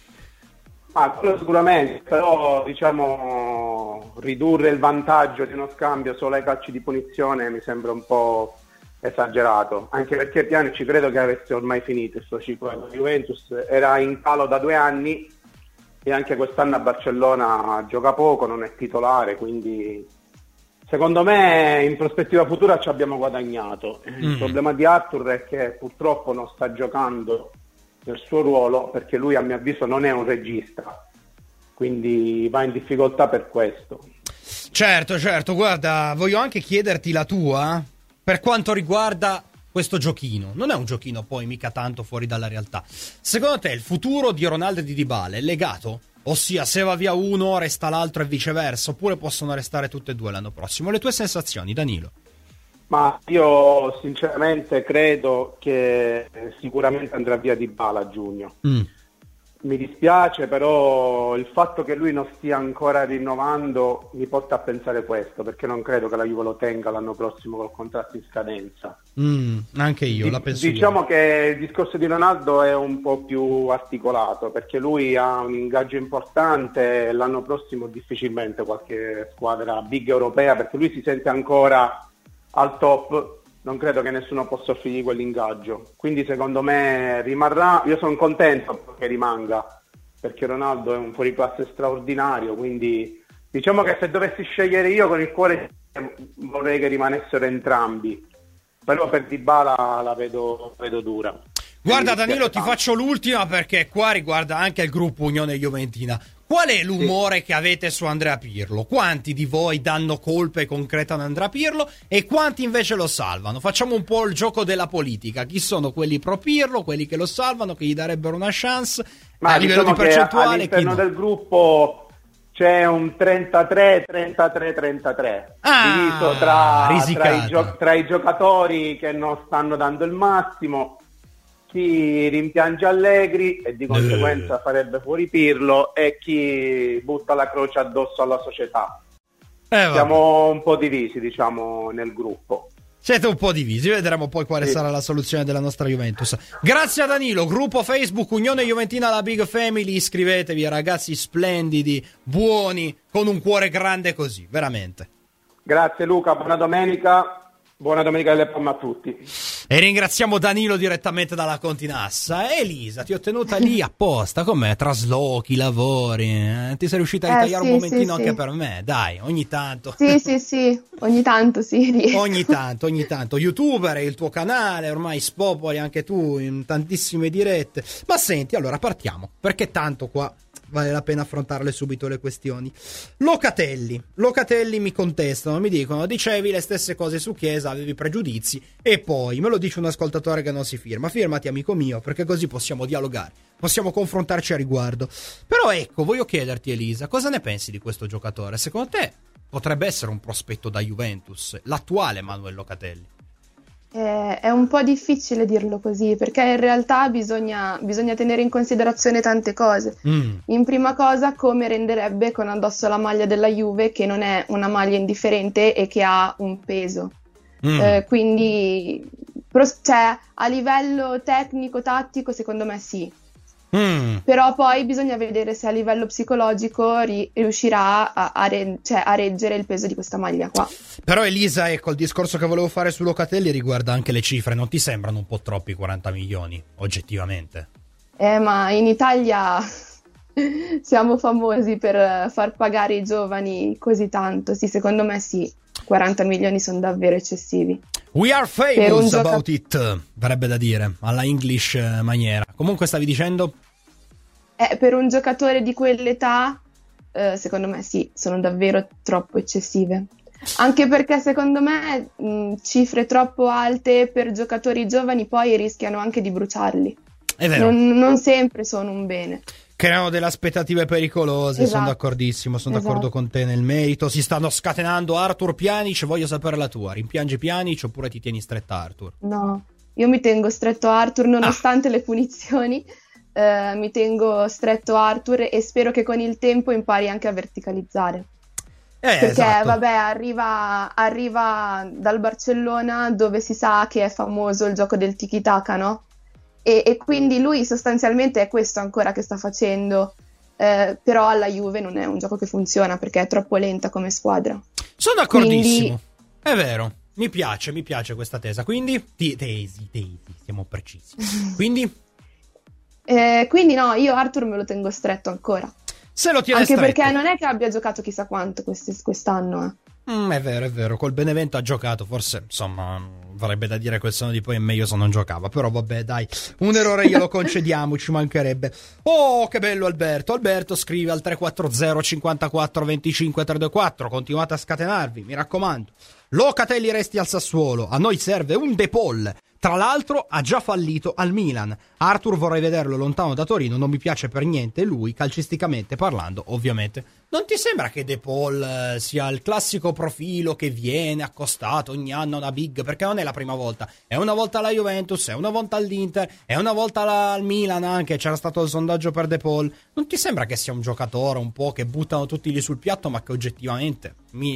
Quello sicuramente, però diciamo ridurre il vantaggio di uno scambio solo ai calci di punizione mi sembra un po' esagerato, anche perché Pjanic credo che avesse ormai finito il suo ciclo alla Juventus, era in calo da 2 anni e anche quest'anno a Barcellona gioca poco, non è titolare, quindi secondo me in prospettiva futura ci abbiamo guadagnato. Il problema di Arthur è che purtroppo non sta giocando nel suo ruolo, perché lui a mio avviso non è un regista, quindi va in difficoltà per questo. Certo, guarda, voglio anche chiederti la tua per quanto riguarda questo giochino. Non è un giochino poi mica tanto fuori dalla realtà. Secondo te il futuro di Ronaldo e di Dybala è legato? Ossia, se va via uno resta l'altro e viceversa, oppure possono restare tutte e due l'anno prossimo? Le tue sensazioni, Danilo? Ma io sinceramente credo che sicuramente andrà via Dybala a giugno. Mi dispiace, però il fatto che lui non stia ancora rinnovando mi porta a pensare questo, perché non credo che la Juve lo tenga l'anno prossimo col contratto in scadenza. Anche io la penso. Diciamo che il discorso di Ronaldo è un po' più articolato, perché lui ha un ingaggio importante e l'anno prossimo difficilmente qualche squadra big europea, perché lui si sente ancora al top, non credo che nessuno possa offrirgli quell'ingaggio, quindi secondo me rimarrà. Io sono contento che rimanga, perché Ronaldo è un fuoriclasse straordinario, quindi diciamo che se dovessi scegliere io con il cuore vorrei che rimanessero entrambi, però per Dybala la vedo dura. Guarda Danilo, ti faccio l'ultima perché qua riguarda anche il gruppo Unione Juventina. Qual è l'umore che avete su Andrea Pirlo? Quanti di voi danno colpe concrete ad Andrea Pirlo e quanti invece lo salvano? Facciamo un po' il gioco della politica. Chi sono quelli pro Pirlo, quelli che lo salvano, che gli darebbero una chance? Ma a livello di percentuale, all'interno del gruppo c'è un 33-33-33 diviso tra i giocatori che non stanno dando il massimo, chi rimpiange Allegri e di conseguenza farebbe fuori Pirlo e chi butta la croce addosso alla società. Siamo un po' divisi, diciamo, nel gruppo. Siete un po' divisi, vedremo poi quale sarà la soluzione della nostra Juventus. Grazie a Danilo, gruppo Facebook Unione Juventina La Big Family, iscrivetevi, ragazzi splendidi, buoni, con un cuore grande così, veramente. Grazie Luca, buona domenica delle palme a tutti. E ringraziamo Danilo direttamente dalla Continassa. Elisa, ti ho tenuta lì apposta, com'è? Traslochi, lavori, ti sei riuscita a ritagliare un momentino anche per me? Dai, ogni tanto. Sì, ogni tanto sì. Ogni tanto. YouTuber, il tuo canale, ormai spopoli anche tu in tantissime dirette. Ma senti, allora partiamo, perché tanto qua vale la pena affrontarle subito le questioni. Locatelli mi contestano, mi dicono: dicevi le stesse cose su Chiesa, avevi pregiudizi, e poi me lo dice un ascoltatore che non si firma. Firmati, amico mio, perché così possiamo dialogare, possiamo confrontarci a riguardo. Però ecco, voglio chiederti, Elisa, cosa ne pensi di questo giocatore? Secondo te potrebbe essere un prospetto da Juventus, l'attuale Manuel Locatelli? È un po' difficile dirlo così, perché in realtà bisogna tenere in considerazione tante cose. In prima cosa, come renderebbe con addosso la maglia della Juve, che non è una maglia indifferente e che ha un peso. Quindi, cioè, a livello tecnico-tattico, secondo me sì. Però poi bisogna vedere se a livello psicologico riuscirà a reggere il peso di questa maglia qua. Però Elisa, ecco, il discorso che volevo fare su Locatelli riguarda anche le cifre. Non ti sembrano un po' troppi 40 milioni, oggettivamente? Ma in Italia siamo famosi per far pagare i giovani così tanto. Sì, secondo me sì, 40 milioni sono davvero eccessivi. We are famous about it, verrebbe da dire, alla English maniera. Comunque stavi dicendo? Per un giocatore di quell'età, secondo me sì, sono davvero troppo eccessive. Anche perché secondo me cifre troppo alte per giocatori giovani poi rischiano anche di bruciarli. È vero. Non sempre sono un bene. Creano delle aspettative pericolose, esatto. Sono d'accordissimo, sono d'accordo con te nel merito. Si stanno scatenando Arthur Pjanic, voglio sapere la tua. Rimpiangi Pjanic oppure ti tieni stretta Arthur? No, io mi tengo stretto Arthur nonostante le punizioni, mi tengo stretto Arthur e spero che con il tempo impari anche a verticalizzare. Perché esatto. Vabbè, arriva dal Barcellona, dove si sa che è famoso il gioco del tiki-taka, no? E quindi lui sostanzialmente è questo ancora che sta facendo, però alla Juve non è un gioco che funziona perché è troppo lenta come squadra. Sono d'accordissimo, è vero, mi piace questa tesa, quindi tesi, siamo precisi. Quindi no, io Arthur me lo tengo stretto ancora. Se lo tiene anche stretto. Perché non è che abbia giocato chissà quanto quest'anno. È vero, col Benevento ha giocato, forse, insomma, varrebbe da dire quel senno di poi è meglio se non giocava, però vabbè, dai, un errore glielo concediamo, ci mancherebbe. Oh, che bello Alberto scrive al 340 54 25 324, continuate a scatenarvi, mi raccomando. Locatelli resti al Sassuolo, a noi serve un De Paul. Tra l'altro ha già fallito al Milan. Arthur vorrei vederlo lontano da Torino, non mi piace per niente lui, calcisticamente parlando, ovviamente. Non ti sembra che De Paul sia il classico profilo che viene accostato ogni anno a una big? Perché non è la prima volta, è una volta alla Juventus, è una volta all'Inter, è una volta al Milan anche, c'era stato il sondaggio per De Paul. Non ti sembra che sia un giocatore un po' che buttano tutti lì sul piatto, ma che oggettivamente,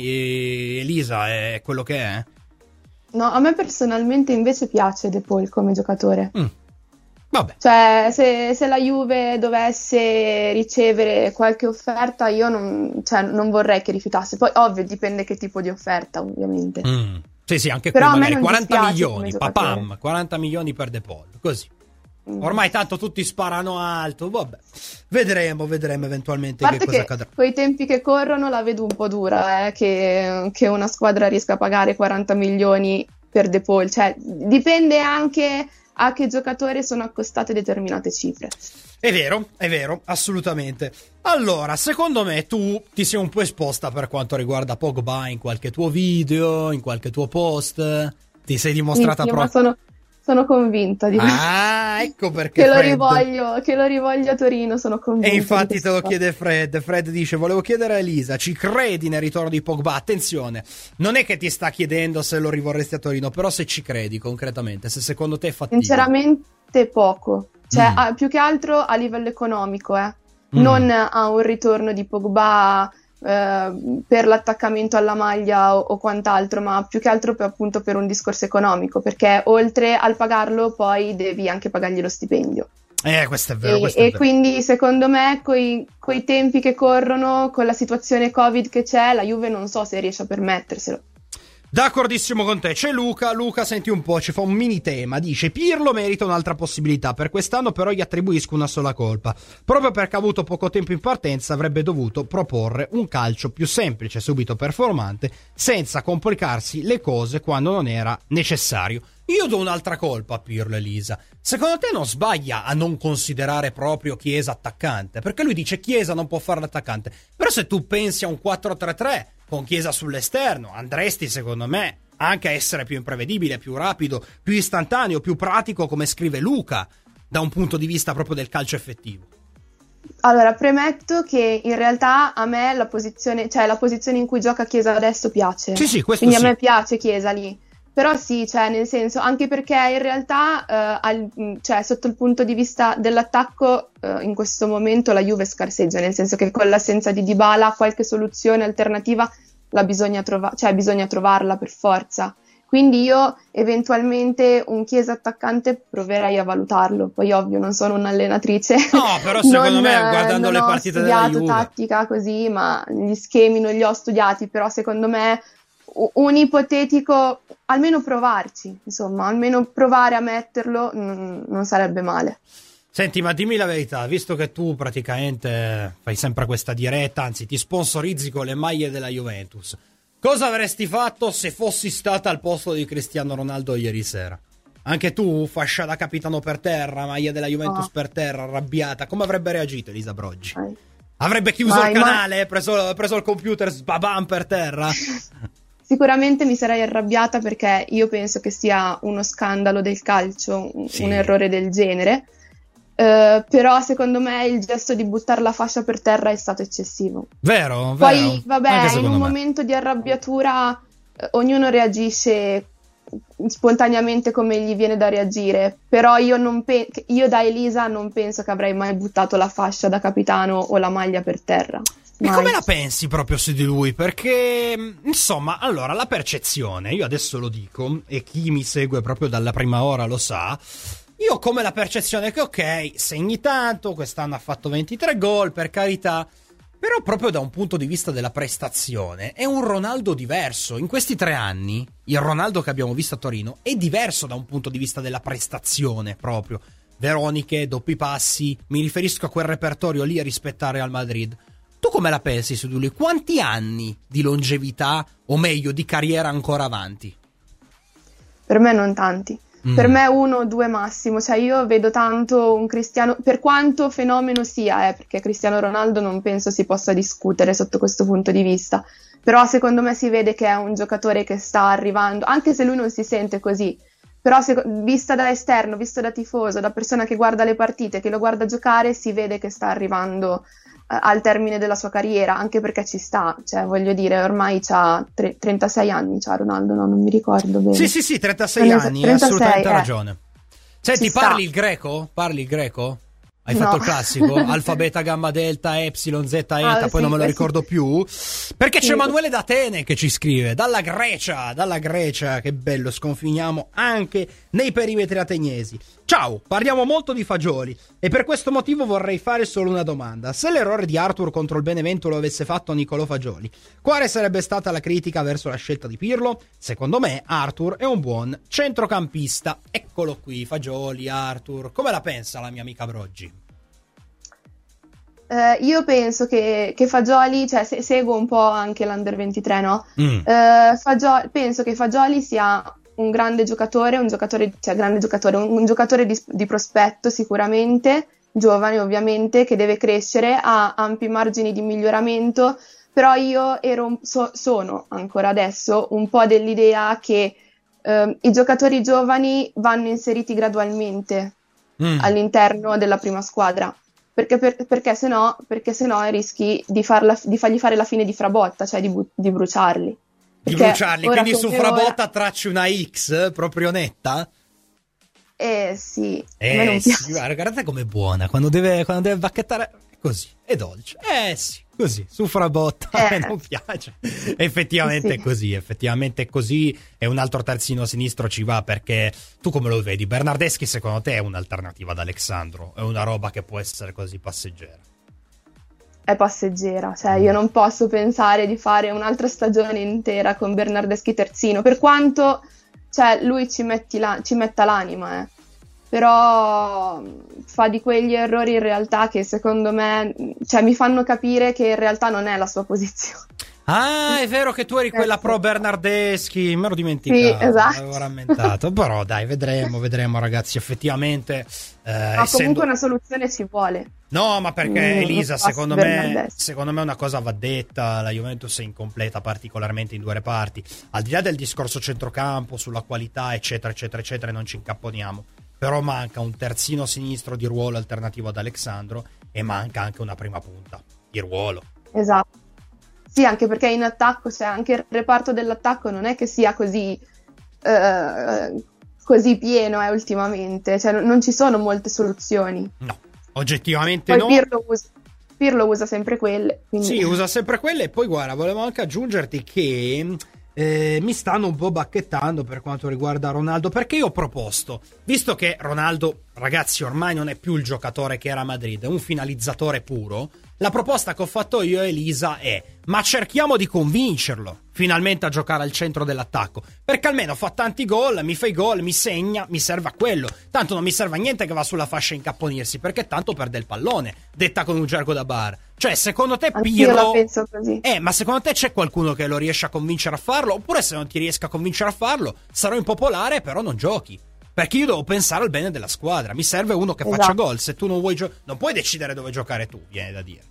Elisa, è quello che è? No, a me personalmente invece piace De Paul come giocatore. Vabbè. Cioè, se la Juve dovesse ricevere qualche offerta, io non vorrei che rifiutasse. Poi, ovvio, dipende che tipo di offerta, ovviamente. Sì, anche però qui magari 40 milioni, 40 milioni per De Paul, così. Ormai tanto tutti sparano alto, vabbè. Vedremo eventualmente che cosa accadrà. Coi tempi che corrono la vedo un po' dura, che una squadra riesca a pagare 40 milioni per De Paul. Cioè, dipende anche a che giocatore sono accostate determinate cifre. È vero, assolutamente. Allora, secondo me tu ti sei un po' esposta per quanto riguarda Pogba in qualche tuo video, in qualche tuo post. Ti sei dimostrata proprio... Sono convinta di questo. Ecco perché che lo rivoglio a Torino, sono convinta. E infatti te lo chiede Fred dice: volevo chiedere a Elisa, ci credi nel ritorno di Pogba? Attenzione, non è che ti sta chiedendo se lo rivorresti a Torino, però se ci credi concretamente, se secondo te è fattibile. Sinceramente poco, cioè più che altro a livello economico, non a un ritorno di Pogba per l'attaccamento alla maglia o quant'altro, ma più che altro appunto per un discorso economico, perché oltre al pagarlo poi devi anche pagargli lo stipendio. Questo è vero. Quindi secondo me coi tempi che corrono, con la situazione Covid che c'è, la Juve non so se riesce a permetterselo. D'accordissimo con te. C'è Luca, senti un po', ci fa un mini tema, dice: Pirlo merita un'altra possibilità, per quest'anno però gli attribuisco una sola colpa, proprio perché ha avuto poco tempo in partenza avrebbe dovuto proporre un calcio più semplice, subito performante, senza complicarsi le cose quando non era necessario. Io do un'altra colpa a Pirlo, Elisa. Secondo te non sbaglia a non considerare proprio Chiesa attaccante? Perché lui dice Chiesa non può fare l'attaccante, però se tu pensi a un 4-3-3 con Chiesa sull'esterno, andresti secondo me anche a essere più imprevedibile, più rapido, più istantaneo, più pratico, come scrive Luca, da un punto di vista proprio del calcio effettivo. Allora, premetto che in realtà a me la posizione in cui gioca Chiesa adesso piace. Sì, questo quindi sì. A me piace Chiesa lì. Però sì, cioè, nel senso, anche perché in realtà, cioè, sotto il punto di vista dell'attacco, in questo momento la Juve scarseggia, nel senso che con l'assenza di Dybala qualche soluzione alternativa bisogna trovarla per forza. Quindi io eventualmente un Chiesa attaccante proverei a valutarlo. Poi ovvio non sono un'allenatrice. No, però secondo me guardando le partite della Juve, non ho studiato tattica così, ma gli schemi non li ho studiati, però secondo me un ipotetico, almeno provarci, insomma, almeno provare a metterlo non sarebbe male. Senti, ma dimmi la verità, visto che tu praticamente fai sempre questa diretta, anzi ti sponsorizzi con le maglie della Juventus, cosa avresti fatto se fossi stata al posto di Cristiano Ronaldo ieri sera? Anche tu, fascia da capitano per terra, maglia della Juventus per terra, arrabbiata, come avrebbe reagito Elisa Broggi? Avrebbe chiuso il canale, preso il computer, sbabam per terra? Sicuramente mi sarei arrabbiata, perché io penso che sia uno scandalo del calcio, un errore del genere. Però secondo me il gesto di buttare la fascia per terra è stato eccessivo. Vero. Poi vabbè, in un momento di arrabbiatura ognuno reagisce spontaneamente come gli viene da reagire, però io da Elisa non penso che avrei mai buttato la fascia da capitano o la maglia per terra. E come la pensi proprio su di lui? Perché, insomma, allora, la percezione, io adesso lo dico, e chi mi segue proprio dalla prima ora lo sa, io ho come la percezione che, ok, segni tanto, quest'anno ha fatto 23 gol, per carità, però proprio da un punto di vista della prestazione è un Ronaldo diverso. In questi 3 anni, il Ronaldo che abbiamo visto a Torino è diverso da un punto di vista della prestazione proprio. Veroniche, doppi passi, mi riferisco a quel repertorio lì a rispettare al Madrid. Tu come la pensi su di lui? Quanti anni di longevità, o meglio di carriera ancora avanti? Per me non tanti. Per me 1 o 2 massimo. Cioè io vedo tanto un Cristiano, per quanto fenomeno sia, perché Cristiano Ronaldo non penso si possa discutere sotto questo punto di vista, però secondo me si vede che è un giocatore che sta arrivando, anche se lui non si sente così, però vista da esterno, visto da tifoso, da persona che guarda le partite, che lo guarda giocare, si vede che sta arrivando al termine della sua carriera, anche perché ci sta, cioè voglio dire, ormai c'ha 36 anni, c'ha Ronaldo, no? Non mi ricordo bene. Sì, 36 anni, 36, assolutamente ragione. Senti, parli il greco? Hai fatto il classico? Alfa, beta, gamma, delta, epsilon, zeta, eta, poi non me lo ricordo più. Perché c'è Emanuele d'Atene che ci scrive, dalla Grecia, che bello, sconfiniamo anche nei perimetri ateniesi. Ciao, parliamo molto di fagioli e per questo motivo vorrei fare solo una domanda. Se l'errore di Arthur contro il Benevento lo avesse fatto Nicolò Fagioli, quale sarebbe stata la critica verso la scelta di Pirlo? Secondo me Arthur è un buon centrocampista. Eccolo qui, Fagioli, Arthur. Come la pensa la mia amica Broggi? Io penso che Fagioli, cioè seguo un po' anche l'Under 23, no? Penso che Fagioli sia un grande giocatore, un giocatore di prospetto sicuramente, giovane ovviamente, che deve crescere, ha ampi margini di miglioramento, però io sono ancora adesso un po' dell'idea che i giocatori giovani vanno inseriti gradualmente all'interno della prima squadra. Perché se no rischi di fargli fare la fine di Frabotta, cioè di bruciarli. Quindi su Frabotta tracci una X proprio netta? Sì, a me non piace. Guardate com'è buona, quando deve bacchettare così, è dolce. Sì, così, su Frabotta, a me non piace. Effettivamente è così, e un altro terzino sinistro ci va, perché tu come lo vedi? Bernardeschi secondo te è un'alternativa ad Alexandro? È una roba che può essere così passeggera? È passeggera, cioè io non posso pensare di fare un'altra stagione intera con Bernardeschi terzino, per quanto cioè lui ci metta l'anima, però fa di quegli errori in realtà che secondo me, cioè mi fanno capire che in realtà non è la sua posizione. Ah, è vero che tu eri quella pro Bernardeschi, me l'ho dimenticato, sì, esatto. Avevo rammentato, però dai, vedremo ragazzi, effettivamente comunque una soluzione ci vuole. No, ma perché Elisa, secondo me una cosa va detta, la Juventus è incompleta particolarmente in 2 reparti, al di là del discorso centrocampo, sulla qualità eccetera, non ci incapponiamo, però manca un terzino sinistro di ruolo alternativo ad Alexandro e manca anche una prima punta di ruolo. Esatto. Sì, anche perché in attacco, cioè anche il reparto dell'attacco non è che sia così così pieno ultimamente, cioè non ci sono molte soluzioni. No, oggettivamente poi no. Pirlo usa sempre quelle. Quindi... Sì, usa sempre quelle. E poi guarda, volevo anche aggiungerti che mi stanno un po' bacchettando per quanto riguarda Ronaldo, perché io ho proposto, visto che Ronaldo, ragazzi, ormai non è più il giocatore che era a Madrid, è un finalizzatore puro, la proposta che ho fatto io e Elisa è: ma cerchiamo di convincerlo finalmente a giocare al centro dell'attacco, perché almeno fa tanti gol, mi fa i gol, mi segna, mi serve a quello. Tanto non mi serve a niente che va sulla fascia a incapponirsi, perché tanto perde il pallone, detta con un gergo da bar. Cioè, secondo te Pirlo... la penso così. Ma secondo te c'è qualcuno che lo riesce a convincere a farlo? Oppure se non ti riesca a convincere a farlo, sarò impopolare, però non giochi. Perché io devo pensare al bene della squadra. Mi serve uno che faccia gol. Se tu non vuoi non puoi decidere dove giocare tu, viene da dire.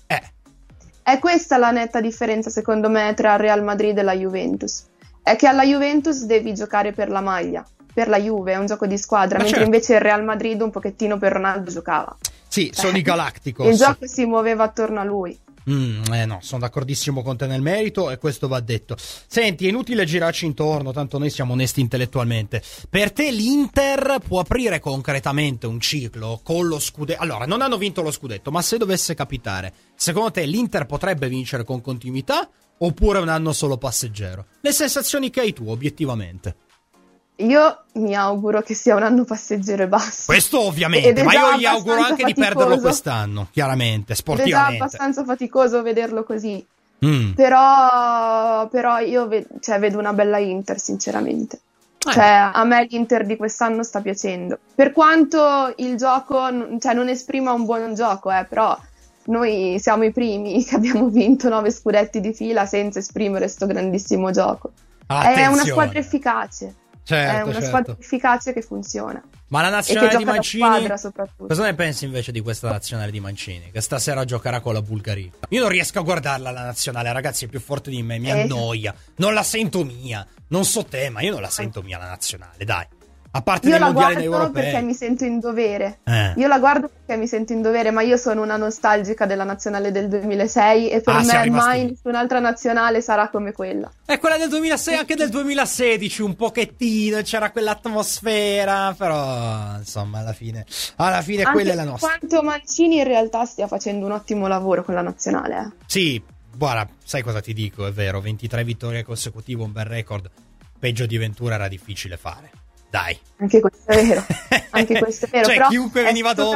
È questa la netta differenza, secondo me, tra il Real Madrid e la Juventus. È che alla Juventus devi giocare per la maglia. Per la Juve è un gioco di squadra, mentre invece il Real Madrid un pochettino per Ronaldo giocava. Sì, sono i Galacticos. Il gioco si muoveva attorno a lui. No, sono d'accordissimo con te nel merito e questo va detto. Senti, è inutile girarci intorno, tanto noi siamo onesti intellettualmente. Per te l'Inter può aprire concretamente un ciclo con lo scudetto? Allora, non hanno vinto lo scudetto, ma se dovesse capitare, secondo te l'Inter potrebbe vincere con continuità oppure un anno solo passeggero? Le sensazioni che hai tu, obiettivamente? Io mi auguro che sia un anno passeggero e basta. Questo ovviamente, ma io gli auguro anche di perderlo quest'anno, chiaramente, sportivamente. È già abbastanza faticoso vederlo così. Però io vedo una bella Inter, sinceramente. Cioè, a me l'Inter di quest'anno sta piacendo. Per quanto il gioco non esprima un buon gioco, però noi siamo i primi che abbiamo vinto 9 scudetti di fila senza esprimere sto grandissimo gioco. Attenzione. È una squadra efficace. Certo, è una squadra efficace che funziona. Ma la nazionale di Mancini, cosa ne pensi invece di questa nazionale di Mancini che stasera giocherà con la Bulgaria? Io non riesco a guardarla la nazionale, ragazzi, è più forte di me, mi annoia, non la sento mia, non so te, ma io non la sento mia la nazionale, dai. A parte io nei mondiali europei. Io la guardo perché mi sento in dovere. Io la guardo perché mi sento in dovere, ma io sono una nostalgica della nazionale del 2006 e per me mai nessun'altra nazionale sarà come quella. E quella del 2006 anche del 2016 un pochettino, c'era quell'atmosfera, però insomma alla fine anche quella è la nostra. Quanto Mancini in realtà stia facendo un ottimo lavoro con la nazionale. Sì, guarda, sai cosa ti dico, è vero, 23 vittorie consecutive, un bel record, peggio di Ventura era difficile fare. Dai. Anche questo è vero. Cioè, però chiunque veniva dopo.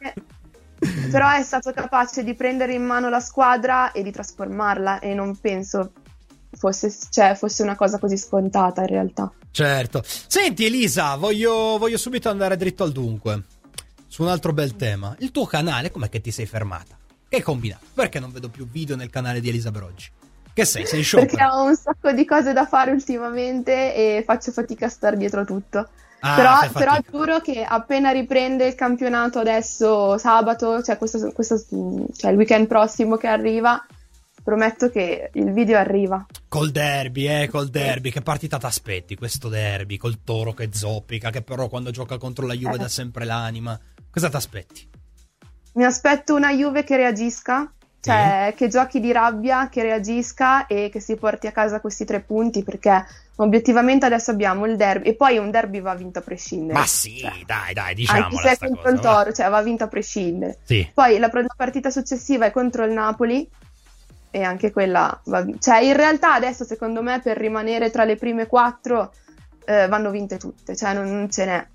Però è stato capace di prendere in mano la squadra e di trasformarla, e non penso fosse una cosa così scontata in realtà. Certo. Senti Elisa, voglio subito andare dritto al dunque su un altro bel tema. Il tuo canale, com'è che ti sei fermata? Che hai combinato? Perché non vedo più video nel canale di Elisa Broggi? Che sei in sciopero? Perché ho un sacco di cose da fare ultimamente e faccio fatica a star dietro tutto. Però giuro che appena riprende il campionato adesso sabato, cioè il weekend prossimo che arriva, prometto che il video arriva. Col derby, che partita t'aspetti questo derby? Col Toro che zoppica, che però quando gioca contro la Juve dà sempre l'anima. Cosa t'aspetti? Mi aspetto una Juve che reagisca. Cioè, che giochi di rabbia, che reagisca e che si porti a casa questi 3 punti, perché obiettivamente adesso abbiamo il derby, e poi un derby va vinto a prescindere. Ma sì, dai, diciamola. Anche se è contro il Toro, cioè va vinto a prescindere. Sì. Poi la partita successiva è contro il Napoli e anche quella va vinta. Cioè, in realtà adesso secondo me per rimanere tra le prime 4 vanno vinte tutte, cioè non ce n'è.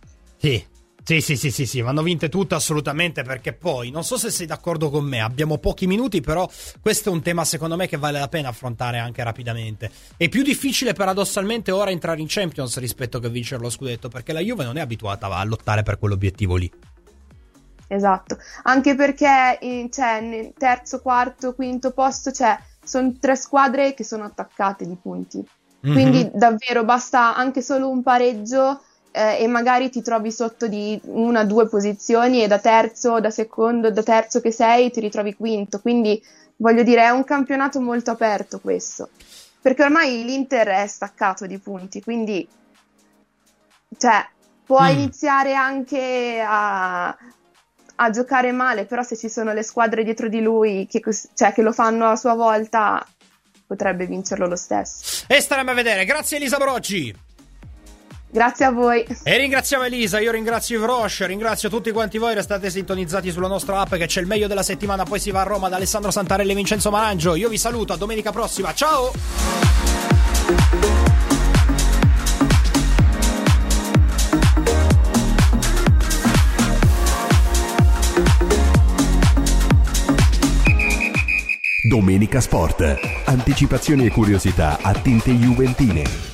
Sì, vanno vinte tutte assolutamente, perché poi, non so se sei d'accordo con me, abbiamo pochi minuti, però questo è un tema secondo me che vale la pena affrontare anche rapidamente. È più difficile paradossalmente ora entrare in Champions rispetto che vincere lo scudetto, perché la Juve non è abituata a lottare per quell'obiettivo lì. Esatto, anche perché nel terzo, quarto, quinto posto sono 3 squadre che sono attaccate di punti, quindi davvero basta anche solo un pareggio e magari ti trovi sotto di 1-2 posizioni e da terzo, da secondo, da terzo che sei ti ritrovi quinto, quindi voglio dire è un campionato molto aperto questo, perché ormai l'Inter è staccato di punti, quindi può iniziare anche a giocare male, però se ci sono le squadre dietro di lui che lo fanno a sua volta potrebbe vincerlo lo stesso. E staremo a vedere. Grazie Elisa Broggi. Grazie a voi. E ringraziamo Elisa, io ringrazio Ivrosh, ringrazio tutti quanti voi, restate sintonizzati sulla nostra app che c'è il meglio della settimana, poi si va a Roma da Alessandro Santarelli e Vincenzo Marangio. Io vi saluto, a domenica prossima, ciao! Domenica Sport, anticipazioni e curiosità a tinte juventine.